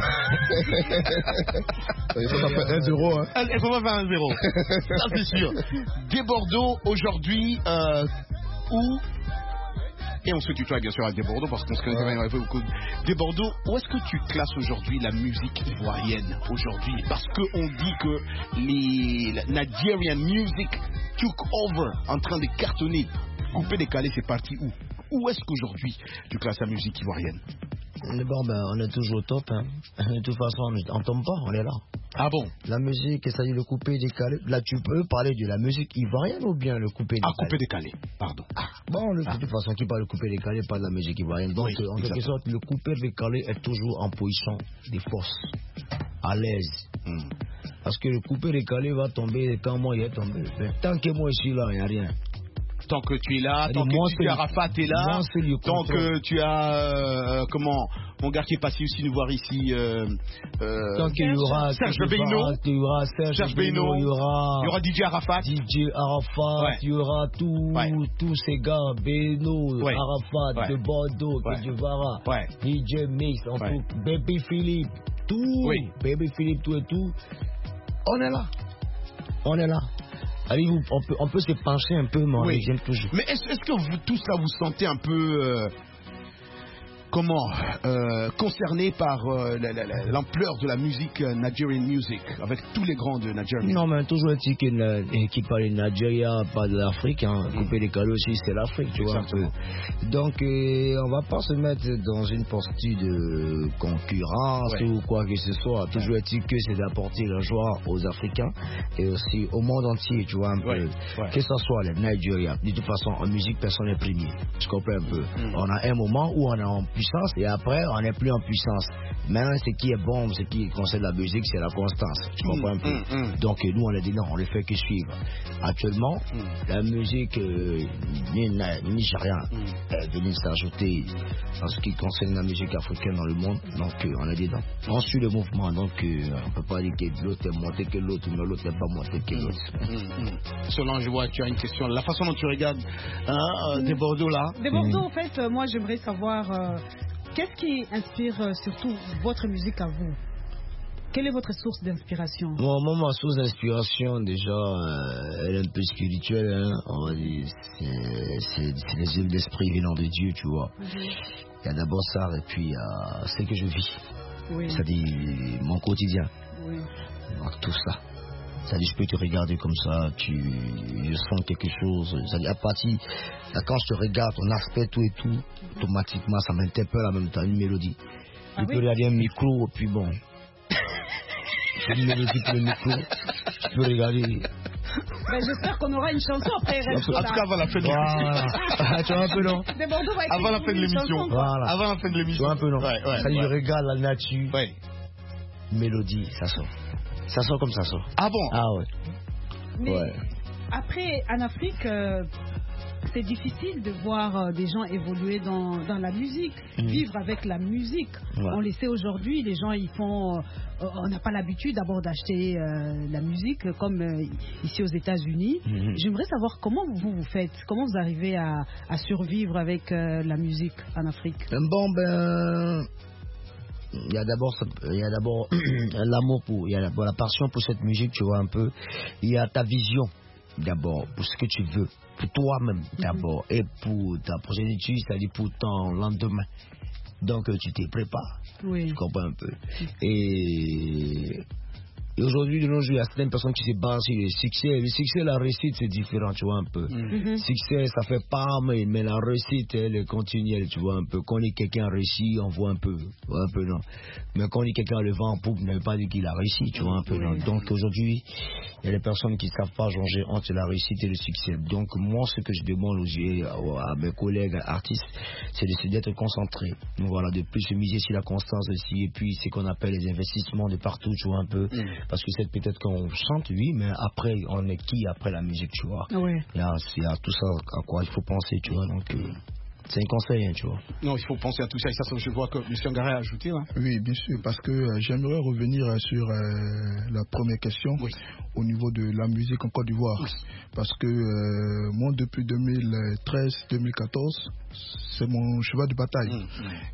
Il faut faire 1-0. Hein. Il faut pas faire 1-0. Ça, c'est sûr. Desbordeaux, aujourd'hui, où. Et on se tutoie bien sûr à Desbordeaux parce qu'on se connaît beaucoup. Desbordeaux, où est-ce que tu classes aujourd'hui la musique ivoirienne aujourd'hui? Parce qu'on dit que les Nigerian music took over, en train de cartonner. Coupé, décalé, c'est parti où? Où est-ce qu'aujourd'hui tu classes la musique ivoirienne? Bon, on est toujours au top. Hein. De toute façon, on ne tombe pas, on est là. Ah bon? La musique, ça y est, le coupé décalé. Là, tu peux parler de la musique ivoirienne ou bien le coupé décalé? Ah, coupé décalé, pardon. Bon, de toute façon, qui parle de coupé décalé parle de la musique ivoirienne. Donc, en quelque sorte, le coupé décalé est toujours en position de force, à l'aise. Parce que le coupé décalé va tomber quand moi il est tombé. Mais tant que moi je suis là, il n'y a rien. Tant que tu es là, tant que tu as Arafat est là, tant que tu as mon gars qui est passé aussi nous voir ici, tant qu'il y aura Serge Beino, il y aura Serge Beino, il y aura DJ Arafat, il y aura tous ces gars, Beino, Arafat, de Bordeaux, Kedjevara, DJ Mix, Baby Philippe, tout, Baby Philippe, tout et tout. On est là. Allez, on peut se pencher un peu, mais on revient toujours. Mais est-ce que vous tous là vous sentez un peu concerné par l'ampleur de la musique Nigerian music avec tous les grands de Nigeria? Non, mais toujours est-il qui parle de Nigeria, pas de l'Afrique. Hein. Couper les calots aussi, c'est l'Afrique, tu vois un peu. Donc, on va pas se mettre dans une posture de concurrence ou quoi que ce soit. Toujours est-il que c'est d'apporter la joie aux Africains et aussi au monde entier, tu vois un peu. Que ce soit les Nigeria. De toute façon, en musique, personne n'est premier. Tu comprends un peu. On a un moment où on est en puissance et après on n'est plus en puissance. Maintenant, ce qui est bon, ce qui concerne la musique, c'est la constance. Tu comprends un peu. Donc nous on a dit non, on ne fait que suivre. Actuellement, la musique nigériane est venue s'ajouter en ce qui concerne la musique africaine dans le monde. Donc on a dit non, on suit le mouvement. Donc on ne peut pas dire que l'autre est monté que l'autre, mais l'autre n'est pas monté que l'autre. Selon, je vois, tu as une question. La façon dont tu regardes Desbordeaux là. Desbordeaux, en fait, moi j'aimerais savoir qu'est-ce qui inspire surtout votre musique à vous? Quelle est votre source d'inspiration? Moi, ma source d'inspiration, déjà, elle est un peu spirituelle, hein. On va dire, c'est les œuvres d'esprit venant de Dieu, tu vois. Il y a d'abord ça, et puis il y a ce que je vis. Oui. C'est-à-dire mon quotidien. Oui. Donc, tout ça. C'est-à-dire, je peux te regarder comme ça, je sens quelque chose. C'est-à-dire, à partir, là, quand je te regarde, ton aspect, tout et tout, automatiquement, ça m'interpelle en même temps, une mélodie. Je peux regarder un micro, puis bon. J'ai une mélodie pour le micro. Je peux regarder. Ben, j'espère qu'on aura une chanson après. En tout cas, avant la fin de l'émission. Tu vois un peu long. Avant la fin de l'émission. Voilà. Avant la fin de l'émission. Tu vois un peu long. C'est-à-dire, je regarde la nature. Mélodie, ça sort. Ça sort comme ça sort. Ah bon? Ah ouais. Mais après, en Afrique, c'est difficile de voir des gens évoluer dans la musique, vivre avec la musique. On le sait aujourd'hui, les gens ils font, on n'a pas l'habitude d'abord d'acheter la musique comme ici aux États-Unis. J'aimerais savoir comment vous faites, comment vous arrivez à survivre avec la musique en Afrique. Bon il y a d'abord l'amour il y a la passion pour cette musique, tu vois un peu. Il y a ta vision d'abord pour ce que tu veux, pour toi-même d'abord, et pour ta progéniture, c'est-à-dire pour ton lendemain. Donc tu te prépares, tu comprends un peu. Et aujourd'hui, de nos jours, il y a certaines personnes qui se basent sur le succès. Le succès, la réussite, c'est différent, tu vois un peu. Succès, ça fait pas, mais la réussite, elle est continuelle, tu vois un peu. Quand on dit quelqu'un a réussi, on voit un peu non. Mais quand on dit quelqu'un a le vent en poupe, ne veut pas dire qu'il a réussi, tu vois un peu non. Donc aujourd'hui, il y a des personnes qui ne savent pas changer entre la réussite et le succès. Donc moi, ce que je demande à mes collègues artistes, c'est d'être concentrés. Donc voilà, de plus se miser sur la constance aussi, et puis ce qu'on appelle les investissements de partout, tu vois un peu. Parce que c'est peut-être qu'on chante, oui, mais après, on est qui après la musique, tu vois. Il y a tout ça à quoi il faut penser, tu vois. Donc, c'est un conseil, hein, tu vois. Non, il faut penser à tout ça. Et ça, je vois que M. Ngaré a ajouté. Hein. Oui, bien sûr, parce que j'aimerais revenir sur la première question au niveau de la musique en Côte d'Ivoire. Parce que moi, depuis 2013-2014, c'est mon cheval de bataille.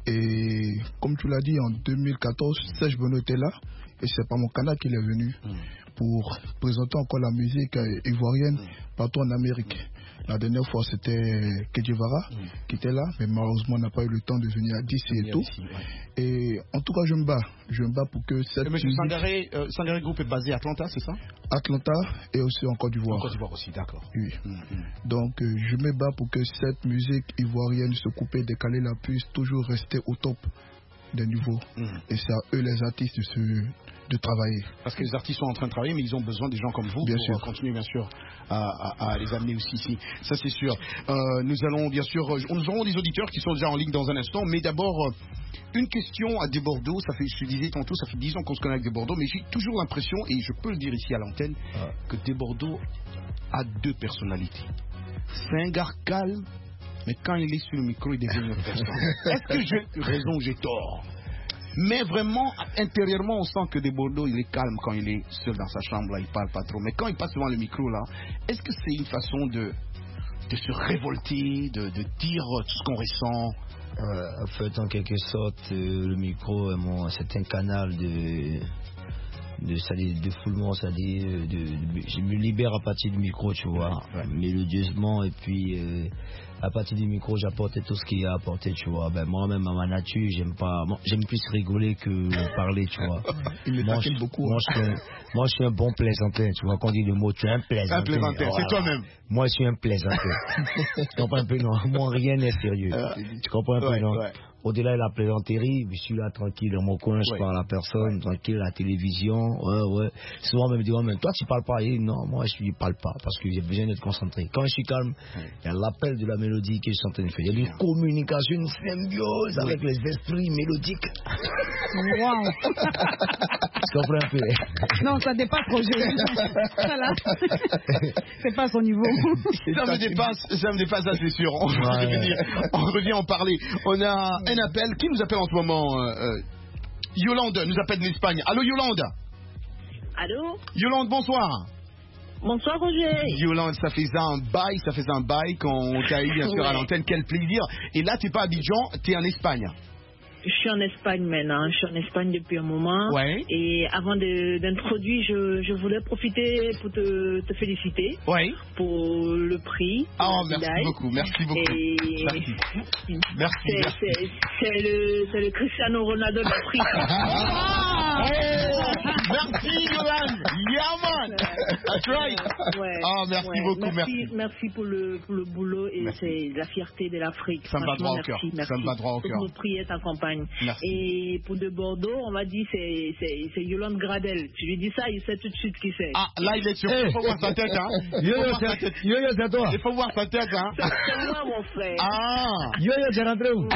Et comme tu l'as dit, en 2014, Serge Benoît était là. Et c'est par mon canal qu'il est venu pour présenter encore la musique ivoirienne partout en Amérique. La dernière fois, c'était Kedjevara qui était là, mais malheureusement, on n'a pas eu le temps de venir à DC et tout. Et en tout cas, je me bats pour que cette musique... Sangaré Group est basé à Atlanta, c'est ça? Atlanta et aussi en Côte d'Ivoire. En Côte d'Ivoire aussi, d'accord. Oui. Donc, je me bats pour que cette musique ivoirienne se couper, décaler, la puisse toujours rester au top des niveaux. Et c'est à eux, les artistes, de travailler. Parce que les artistes sont en train de travailler, mais ils ont besoin des gens comme vous pour continuer, bien sûr, à les amener aussi ici. Ça, c'est sûr. Nous allons, bien sûr, nous aurons des auditeurs qui sont déjà en ligne dans un instant, mais d'abord, une question à Desbordeaux. Je disais tantôt, ça fait 10 ans qu'on se connaît avec Desbordeaux, mais j'ai toujours l'impression, et je peux le dire ici à l'antenne, que Desbordeaux a deux personnalités. C'est un gars calme, mais quand il est sur le micro, il devient une autre personne. Est-ce que j'ai raison ou j'ai tort? Mais vraiment, intérieurement, on sent que Desbordeaux, il est calme quand il est seul dans sa chambre, là, il parle pas trop. Mais quand il passe devant le micro, là, est-ce que c'est une façon de se révolter, de dire tout ce qu'on ressent? En fait, en quelque sorte, le micro, c'est un canal de foulement, c'est-à-dire je me libère à partir du micro, tu vois, mélodieusement, et puis à partir du micro j'apporte tout ce qu'il y a à apporter, tu vois. Moi-même à ma nature, j'aime plus rigoler que parler, tu vois. Beaucoup. Moi je suis un bon plaisantin, tu vois. Quand on dit le mot, tu es un plaisantin. Un plaisantin, c'est toi-même. Moi je suis un plaisantin. Tu comprends un peu, non? Moi rien n'est sérieux. Tu comprends un peu, non? Au-delà de la plaisanterie, je suis là tranquille dans mon coin, je parle à la personne, tranquille à la télévision. Souvent, on me dit, mais toi, tu parles pas. Et non, moi, je ne parle pas parce que j'ai besoin d'être concentré. Quand je suis calme, il y a l'appel de la mélodie que je suis en train de faire. Il y a une communication, une symbiose avec les esprits mélodiques. Wow! Tu comprends un peu? Non, ça dépasse Roger. Voilà. C'est pas son niveau. Ça me dépasse, ça c'est sûr. On revient en parler. On a un appel. Qui nous appelle en ce moment? Yolande nous appelle d'Espagne. Allô Yolande? Allô? Yolande, bonsoir. Bonsoir Roger. Yolande, ça faisait un bail qu'on t'a eu bien sûr à l'antenne. Quel plaisir. Et là, tu n'es pas à Abidjan, tu es en Espagne. Je suis en Espagne maintenant. Je suis en Espagne depuis un moment. Ouais. Et avant d'introduire, je voulais profiter pour te féliciter. Ouais. Pour le prix. Merci beaucoup. Merci beaucoup. Merci. C'est le Cristiano Ronaldo d'Afrique. Merci Yolande. Yeah man. That's right. Merci beaucoup. Merci pour le boulot et c'est la fierté de l'Afrique. Ça me va droit au cœur. Ça me va droit au cœur. Toutes nos prières t'accompagnent. Merci. Et pour de Bordeaux, on va dire c'est Yolande Gradel. Tu lui dis ça, il sait tout de suite qui c'est. Ah là il est sûr. Il faut voir sa tête hein. Yo, c'est toi. Il faut voir sa tête hein. C'est moi mon frère. Yo, c'est rentré où?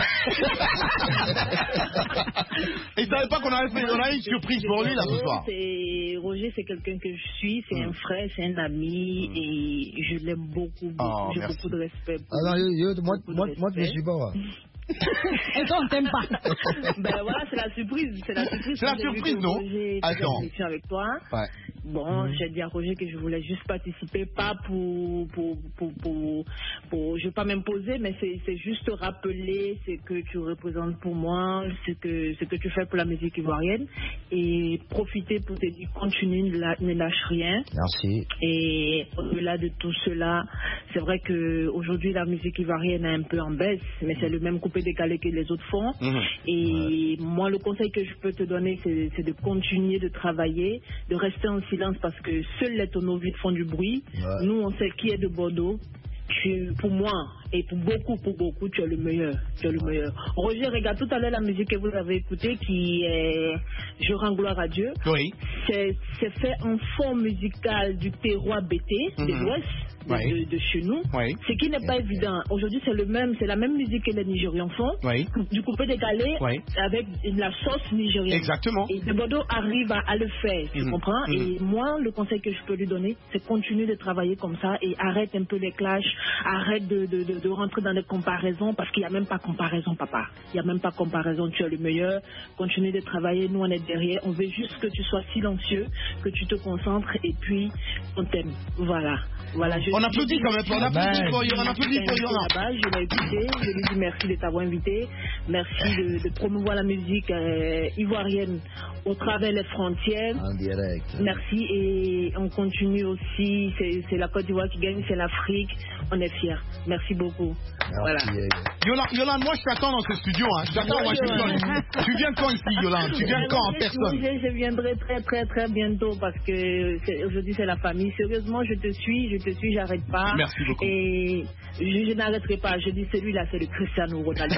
Il savait pas qu'on a une surprise pour lui là ce soir. Roger, c'est quelqu'un que je suis, c'est un frère, c'est un ami et je l'aime beaucoup. J'ai beaucoup de respect. Moi, je ne suis pas. Et toi, on t'aime pas. Ben voilà, c'est la surprise. C'est la surprise, non? Attends. Avec toi. Ouais. Bon, j'ai dit à Roger que je voulais juste participer, pas pour je vais pas m'imposer, mais c'est juste rappeler ce que tu représentes pour moi, ce que tu fais pour la musique ivoirienne et profiter pour te dire continue, ne lâche rien. Merci. Et au-delà de tout cela, c'est vrai que aujourd'hui la musique ivoirienne est un peu en baisse, mais c'est le même coupé décalé que les autres font. Et moi, le conseil que je peux te donner, c'est de continuer de travailler, de rester en silence parce que seuls les tonneaux vides font du bruit. Nous, on sait qui est de Bordeaux. Pour moi et pour beaucoup, tu es le meilleur. Roger, regarde tout à l'heure la musique que vous avez écoutée qui est Je rends gloire à Dieu. Oui. C'est fait en fond musical du terroir BT de l'Ouest. De chez nous, ce qui n'est pas évident. Aujourd'hui, c'est la même musique que les Nigérians font, du coupé décalé avec la sauce nigérienne. Exactement. Et de Bordeaux arrive à le faire, tu comprends? Et moi, le conseil que je peux lui donner, c'est continuer de travailler comme ça et arrête un peu les clashs, arrête de rentrer dans des comparaisons parce qu'il n'y a même pas comparaison, papa. Il n'y a même pas comparaison, tu es le meilleur. Continue de travailler, nous on est derrière. On veut juste que tu sois silencieux, que tu te concentres et puis on t'aime. Voilà. On applaudit quand même. On applaudit pour Yolande. Je l'ai écouté. Je lui dis merci de t'avoir invité. Merci de promouvoir la musique ivoirienne au travers des frontières. En direct. Merci et on continue aussi. C'est la Côte d'Ivoire qui gagne, c'est l'Afrique. On est fiers. Merci beaucoup. Merci. Voilà. Yolande, moi je t'attends dans ce studio. Hein. Je t'attends à Washington. Tu viens quand ici, Yolande? Tu viens quand en personne? Je viendrai très bientôt parce que aujourd'hui c'est la famille. Sérieusement, je te suis, j'arrête pas. Merci beaucoup. Et je n'arrêterai pas. Je dis celui-là, c'est le Cristiano Ronaldo.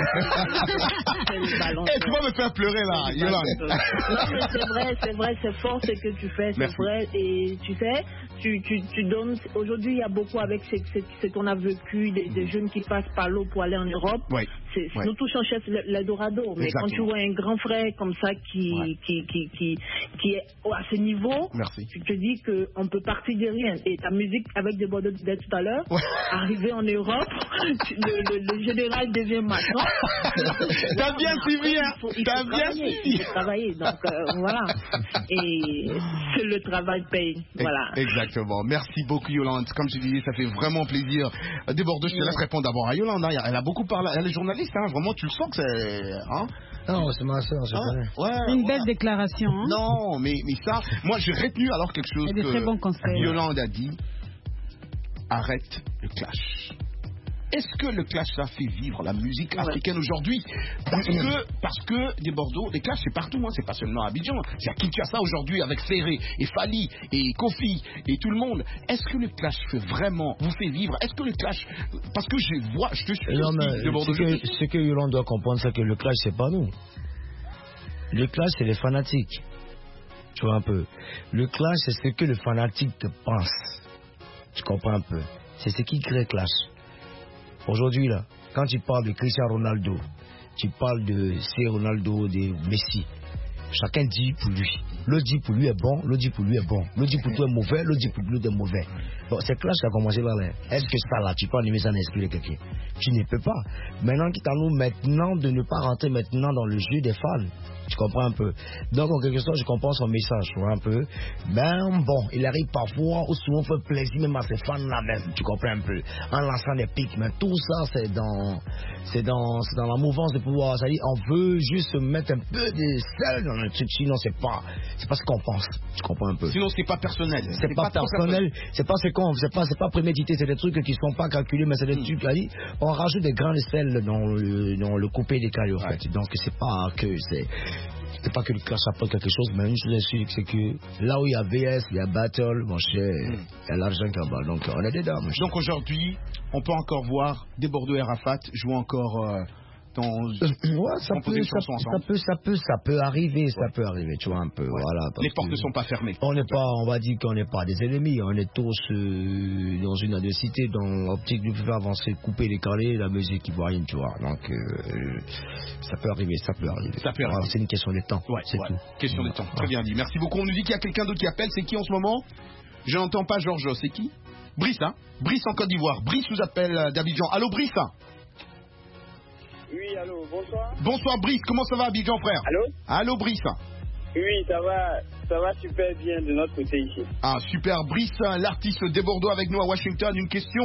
C'est le ballon. Tu vas me faire pleurer là, Yolande. Non, mais c'est vrai, c'est fort ce que tu fais, c'est vrai. Et tu sais, tu donnes. Aujourd'hui, il y a beaucoup avec ce qu'on a vécu, des jeunes qui passent par l'eau pour aller en Europe. Nous tous on cherche l'Eldorado, mais quand tu vois un grand frère comme ça qui est à ce niveau, tu te dis qu'on peut partir de rien. Et ta musique avec des Bordeaux d'être tout à l'heure, arriver en Europe, le général devient Macron. T'as bien suivi, hein? T'as bien suivi. Il faut travailler, donc voilà. Et le travail paye. Voilà. Exactement. Merci beaucoup, Yolande. Comme je disais, ça fait vraiment plaisir. Des Bordeaux, je te laisse répondre d'abord à Yolande. Hein. Elle a beaucoup parlé. Elle est journaliste, hein. Vraiment, tu le sens que c'est. Hein? Non, c'est ma soeur, je connais. Une belle déclaration. Hein? Non, mais ça, moi j'ai retenu alors quelque chose que très bons conseils. Yolande a dit. Arrête le clash. Est-ce que le clash ça fait vivre la musique africaine aujourd'hui? Parce que des Bordeaux, les clashs c'est partout, hein, c'est pas seulement à Abidjan. C'est à Kinshasa aujourd'hui avec Ferré et Fali et Kofi et tout le monde. Est-ce que le clash vous fait vivre? Est-ce que le clash, parce que je te suis de Bordeaux. Ce que Yolande doit comprendre, c'est que le clash c'est pas nous. Le clash c'est les fanatiques. Tu vois un peu. Le clash c'est ce que le fanatique pense. Tu comprends un peu. C'est ce qui crée le clash. Aujourd'hui, là, quand tu parles de Cristiano Ronaldo, tu parles de C. Ronaldo, de Messi, chacun dit pour lui. L'autre dit pour lui est bon, l'autre dit pour lui est bon. L'autre dit pour toi est mauvais, l'autre dit pour lui est mauvais. Bon, c'est clair, ça a commencé par là. Est-ce que ça là, tu peux animer ça en esprit de quelqu'un? Tu ne peux pas. Maintenant, quitte à nous maintenant de ne pas rentrer maintenant dans le jeu des fans. Tu comprends un peu. Donc, en quelque sorte, je comprends son message, tu vois un peu. Ben, bon, il arrive parfois, ou souvent, fait plaisir même à ces fans-là même, tu comprends un peu, en lançant des pics. Mais tout ça, c'est dans la mouvance de pouvoir. C'est-à-dire, on veut juste mettre un peu de sel dans le truc, sinon, c'est pas ce qu'on pense. Tu comprends un peu. Sinon, c'est pas personnel. C'est pas personnel, c'est pas prémédité, c'est des trucs qui sont pas calculés, mais c'est des trucs, là, on rajoute des grains de sel dans le coupé des cailloux, en fait. Donc, c'est pas que le clash apporte quelque chose, mais une chose est sûre, c'est que là où il y a VS, il y a Battle, mon cher, il y a l'argent qui va. Donc on est dedans, mon cher. Donc aujourd'hui, on peut encore voir des Bordeaux et Arafat jouer encore ça peut arriver, tu vois un peu. Voilà, les portes ne sont pas fermées. On va dire qu'on n'est pas des ennemis, on est tous dans une adversité, dans l'optique de faire avancer, couper les calés, la musique qui voit rien, tu vois. Donc ça peut arriver. Voilà, c'est une question de temps. C'est tout. Question de temps. Très bien dit. Merci beaucoup. On nous dit qu'il y a quelqu'un d'autre qui appelle. C'est qui en ce moment? Je n'entends pas Georges. C'est qui? Brice, hein? Brice en Côte d'Ivoire. Brice nous appelle d'Abidjan. Allô, Brice? Oui, allô, bonsoir. Bonsoir Brice, comment ça va Abidjan, frère? Allô Brice? Oui, ça va super bien de notre côté ici. Ah super, Brice, l'artiste des Bordeaux avec nous à Washington, une question.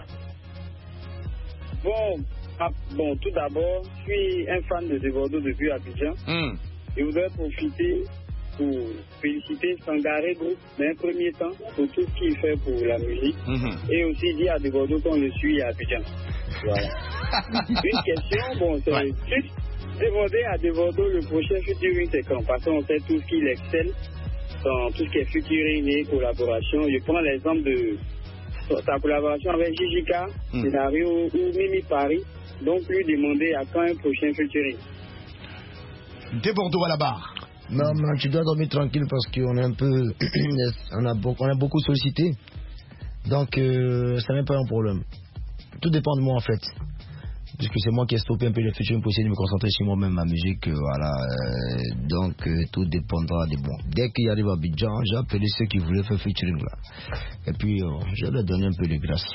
Bon, tout d'abord, je suis un fan de Bordeaux depuis Abidjan. Je voudrais profiter pour féliciter Sangaré Group d'un premier temps pour tout ce qu'il fait pour la musique et aussi dire à Bordeaux qu'on le suit à Abidjan. Voilà. Une question, c'est juste demander à Bordeaux le prochain featuring c'est quand, parce qu'on sait tout ce qu'il excelle dans tout ce qui est featuring et collaboration. Je prends l'exemple de sa collaboration avec Jijika, scénario ou Mimi Paris, donc lui demander à quand un prochain featuring. Des Bordeaux à la barre. Non, tu dois dormir tranquille parce qu'on est un peu, on a beaucoup sollicité, donc ça n'est pas un problème. Tout dépend de moi en fait, puisque c'est moi qui ai stoppé un peu les featuring pour essayer de me concentrer sur moi-même, ma musique, voilà. Donc tout dépendra de moi. Dès qu'il arrive à Abidjan, j'ai appelé ceux qui voulaient faire featuring là, et puis je leur donner un peu de grâce.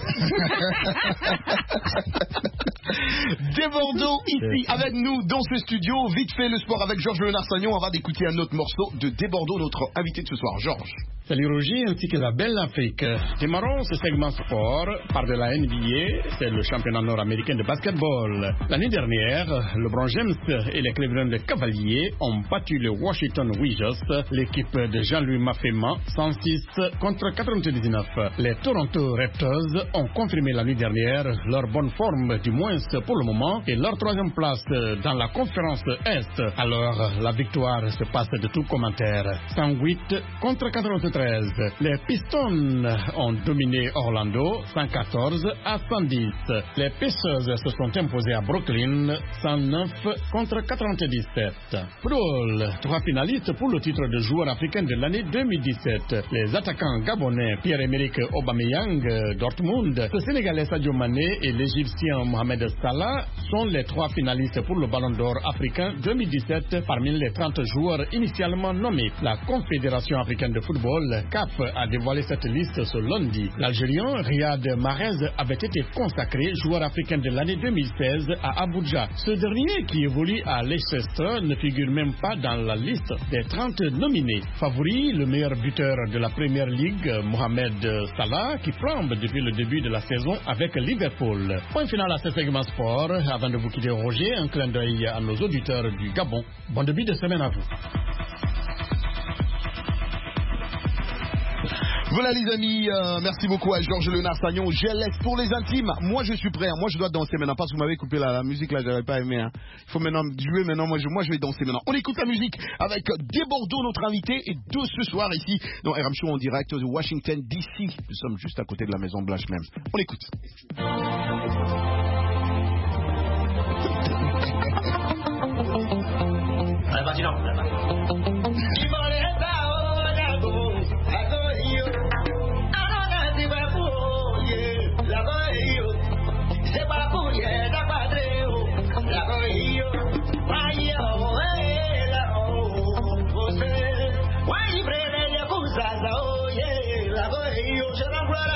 Des Bordeaux ici avec nous dans ce studio. Vite fait le sport avec Georges Léonard Sagnon. On va d'écouter un autre morceau de Des Bordeaux, notre invité de ce soir, Georges. Salut Roger ainsi que la belle Afrique. Démarrons ce segment sport par de la NBA, c'est le championnat nord-américain de basketball. L'année dernière, LeBron James et les Cleveland Cavaliers ont battu le Washington Wizards, l'équipe de Jean-Louis Mafema, 106 contre 99. Les Toronto Raptors ont confirmé la nuit dernière leur bonne forme, du moins pour le moment, et leur troisième place dans la conférence Est. Alors, la victoire se passe de tout commentaire. 108 contre 93. Les Pistons ont dominé Orlando 114 à 110. Les Pacers se sont imposés à Brooklyn 109 contre 97. Football, 3 finalistes pour le titre de joueur africain de l'année 2017. Les attaquants gabonais Pierre-Emerick Aubameyang Dortmund, le Sénégalais Sadio Mané et l'Égyptien Mohamed Salah sont les 3 finalistes pour le Ballon d'Or africain 2017 parmi les 30 joueurs initialement nommés. La Confédération africaine de football, CAF, a dévoilé cette liste ce lundi. L'Algérien Riyad Mahrez avait été consacré joueur africain de l'année 2016 à Abuja. Ce dernier, qui évolue à Leicester, ne figure même pas dans la liste des 30 nominés. Favori, le meilleur buteur de la Premier League, Mohamed Salah, qui flambe depuis le début de la saison avec Liverpool. Point final à ce segment sport. Avant de vous quitter, Roger, un clin d'œil à nos auditeurs du Gabon. Bon début de semaine à vous. Voilà les amis, merci beaucoup à Georges Léonard Sagnon. Je laisse pour les intimes. Moi je suis prêt, moi je dois danser maintenant parce que vous m'avez coupé la musique là, j'avais pas aimé. Il faut maintenant jouer maintenant, moi je vais danser maintenant. On écoute la musique avec Des Bordeaux, notre invité, et de ce soir ici dans RM Show en direct de Washington DC. Nous sommes juste à côté de la Maison Blanche même. On écoute. Allez, vas-y, non. Zaza, oh yeah, la voy yo, je la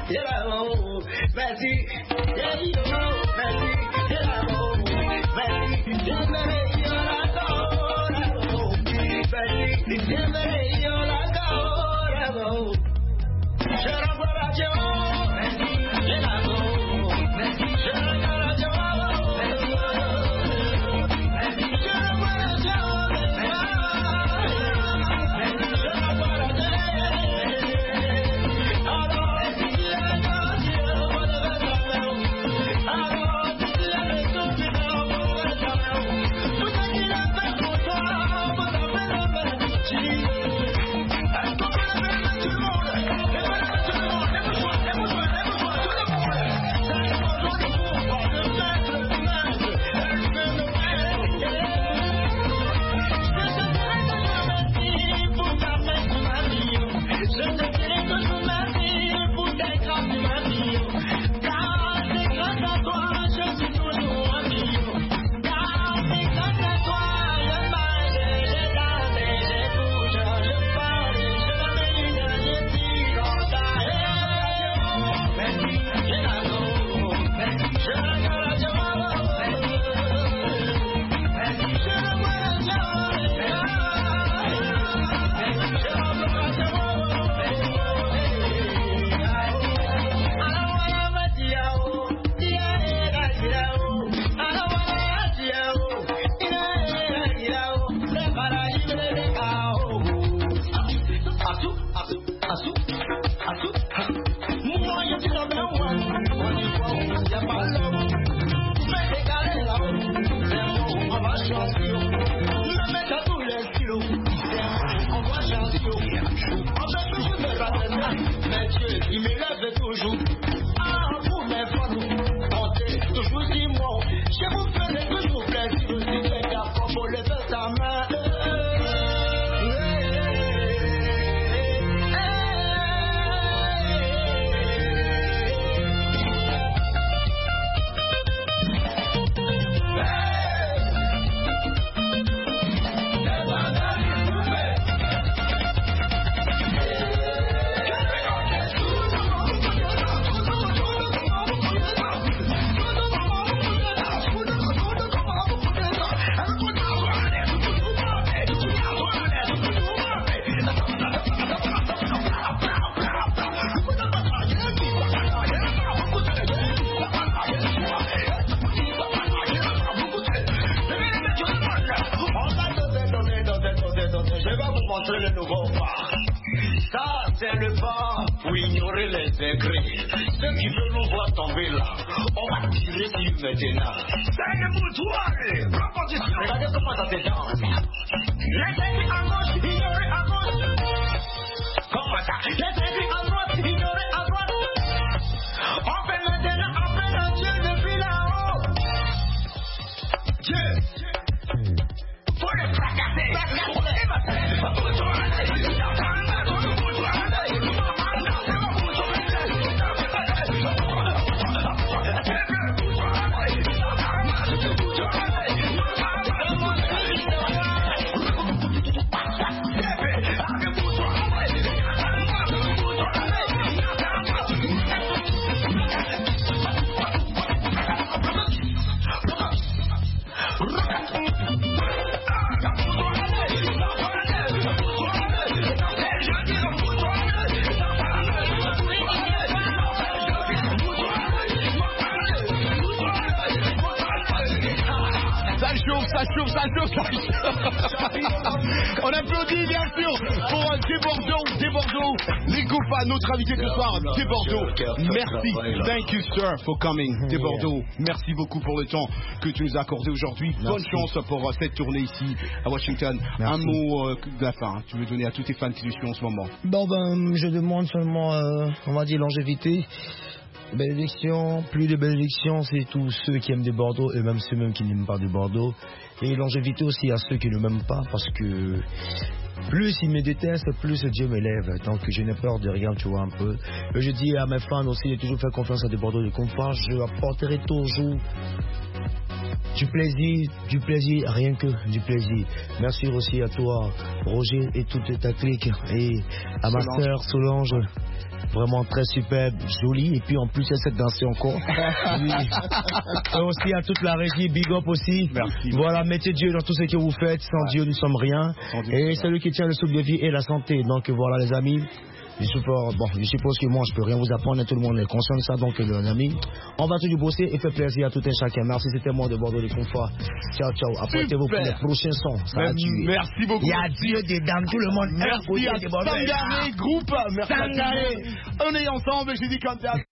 On applaudit bien sûr pour Desbordeaux, les Gouffas, notre invité ce soir, Desbordeaux. Merci, thank you sir for coming, Desbordeaux. Merci beaucoup pour le temps que tu nous as accordé aujourd'hui. Bonne chance pour cette tournée ici à Washington. Un mot de la fin, tu veux donner à tous tes fans qui nous suivent en ce moment? Je demande seulement, on va dire, longévité. Bénédiction, plus de bénédiction, c'est tous ceux qui aiment des Bordeaux et même ceux qui n'aiment pas de Bordeaux. Et longévité aussi à ceux qui ne m'aiment pas, parce que plus ils me détestent, plus Dieu m'élève. Donc je n'ai peur de rien, tu vois, un peu. Et je dis à mes fans aussi de toujours faire confiance à des Bordeaux de confiance. Je apporterai toujours du plaisir, rien que du plaisir. Merci aussi à toi, Roger, et toute ta clique, et à ma sœur Solange. Vraiment très superbe, jolie, et puis en plus elle sait danser encore. Et aussi à toute la régie, big up aussi. Merci. Voilà, mettez Dieu dans tout ce que vous faites. Sans Dieu, nous ne sommes rien. Et c'est lui qui tient le souffle de vie et la santé. Donc voilà les amis. Je suppose que moi je peux rien vous apprendre, tout le monde est conscient de ça, donc les amis, on va toujours bosser et faire plaisir à tout un chacun. Merci, c'était moi de Bordeaux les Confrères. Ciao, ciao. Apprêtez-vous pour les prochains sons. Ça va tuer. Merci beaucoup. Il y a Dieu dedans, tout le monde. Merci à Sangaré Groupe. Merci. On est ensemble, j'ai dit quand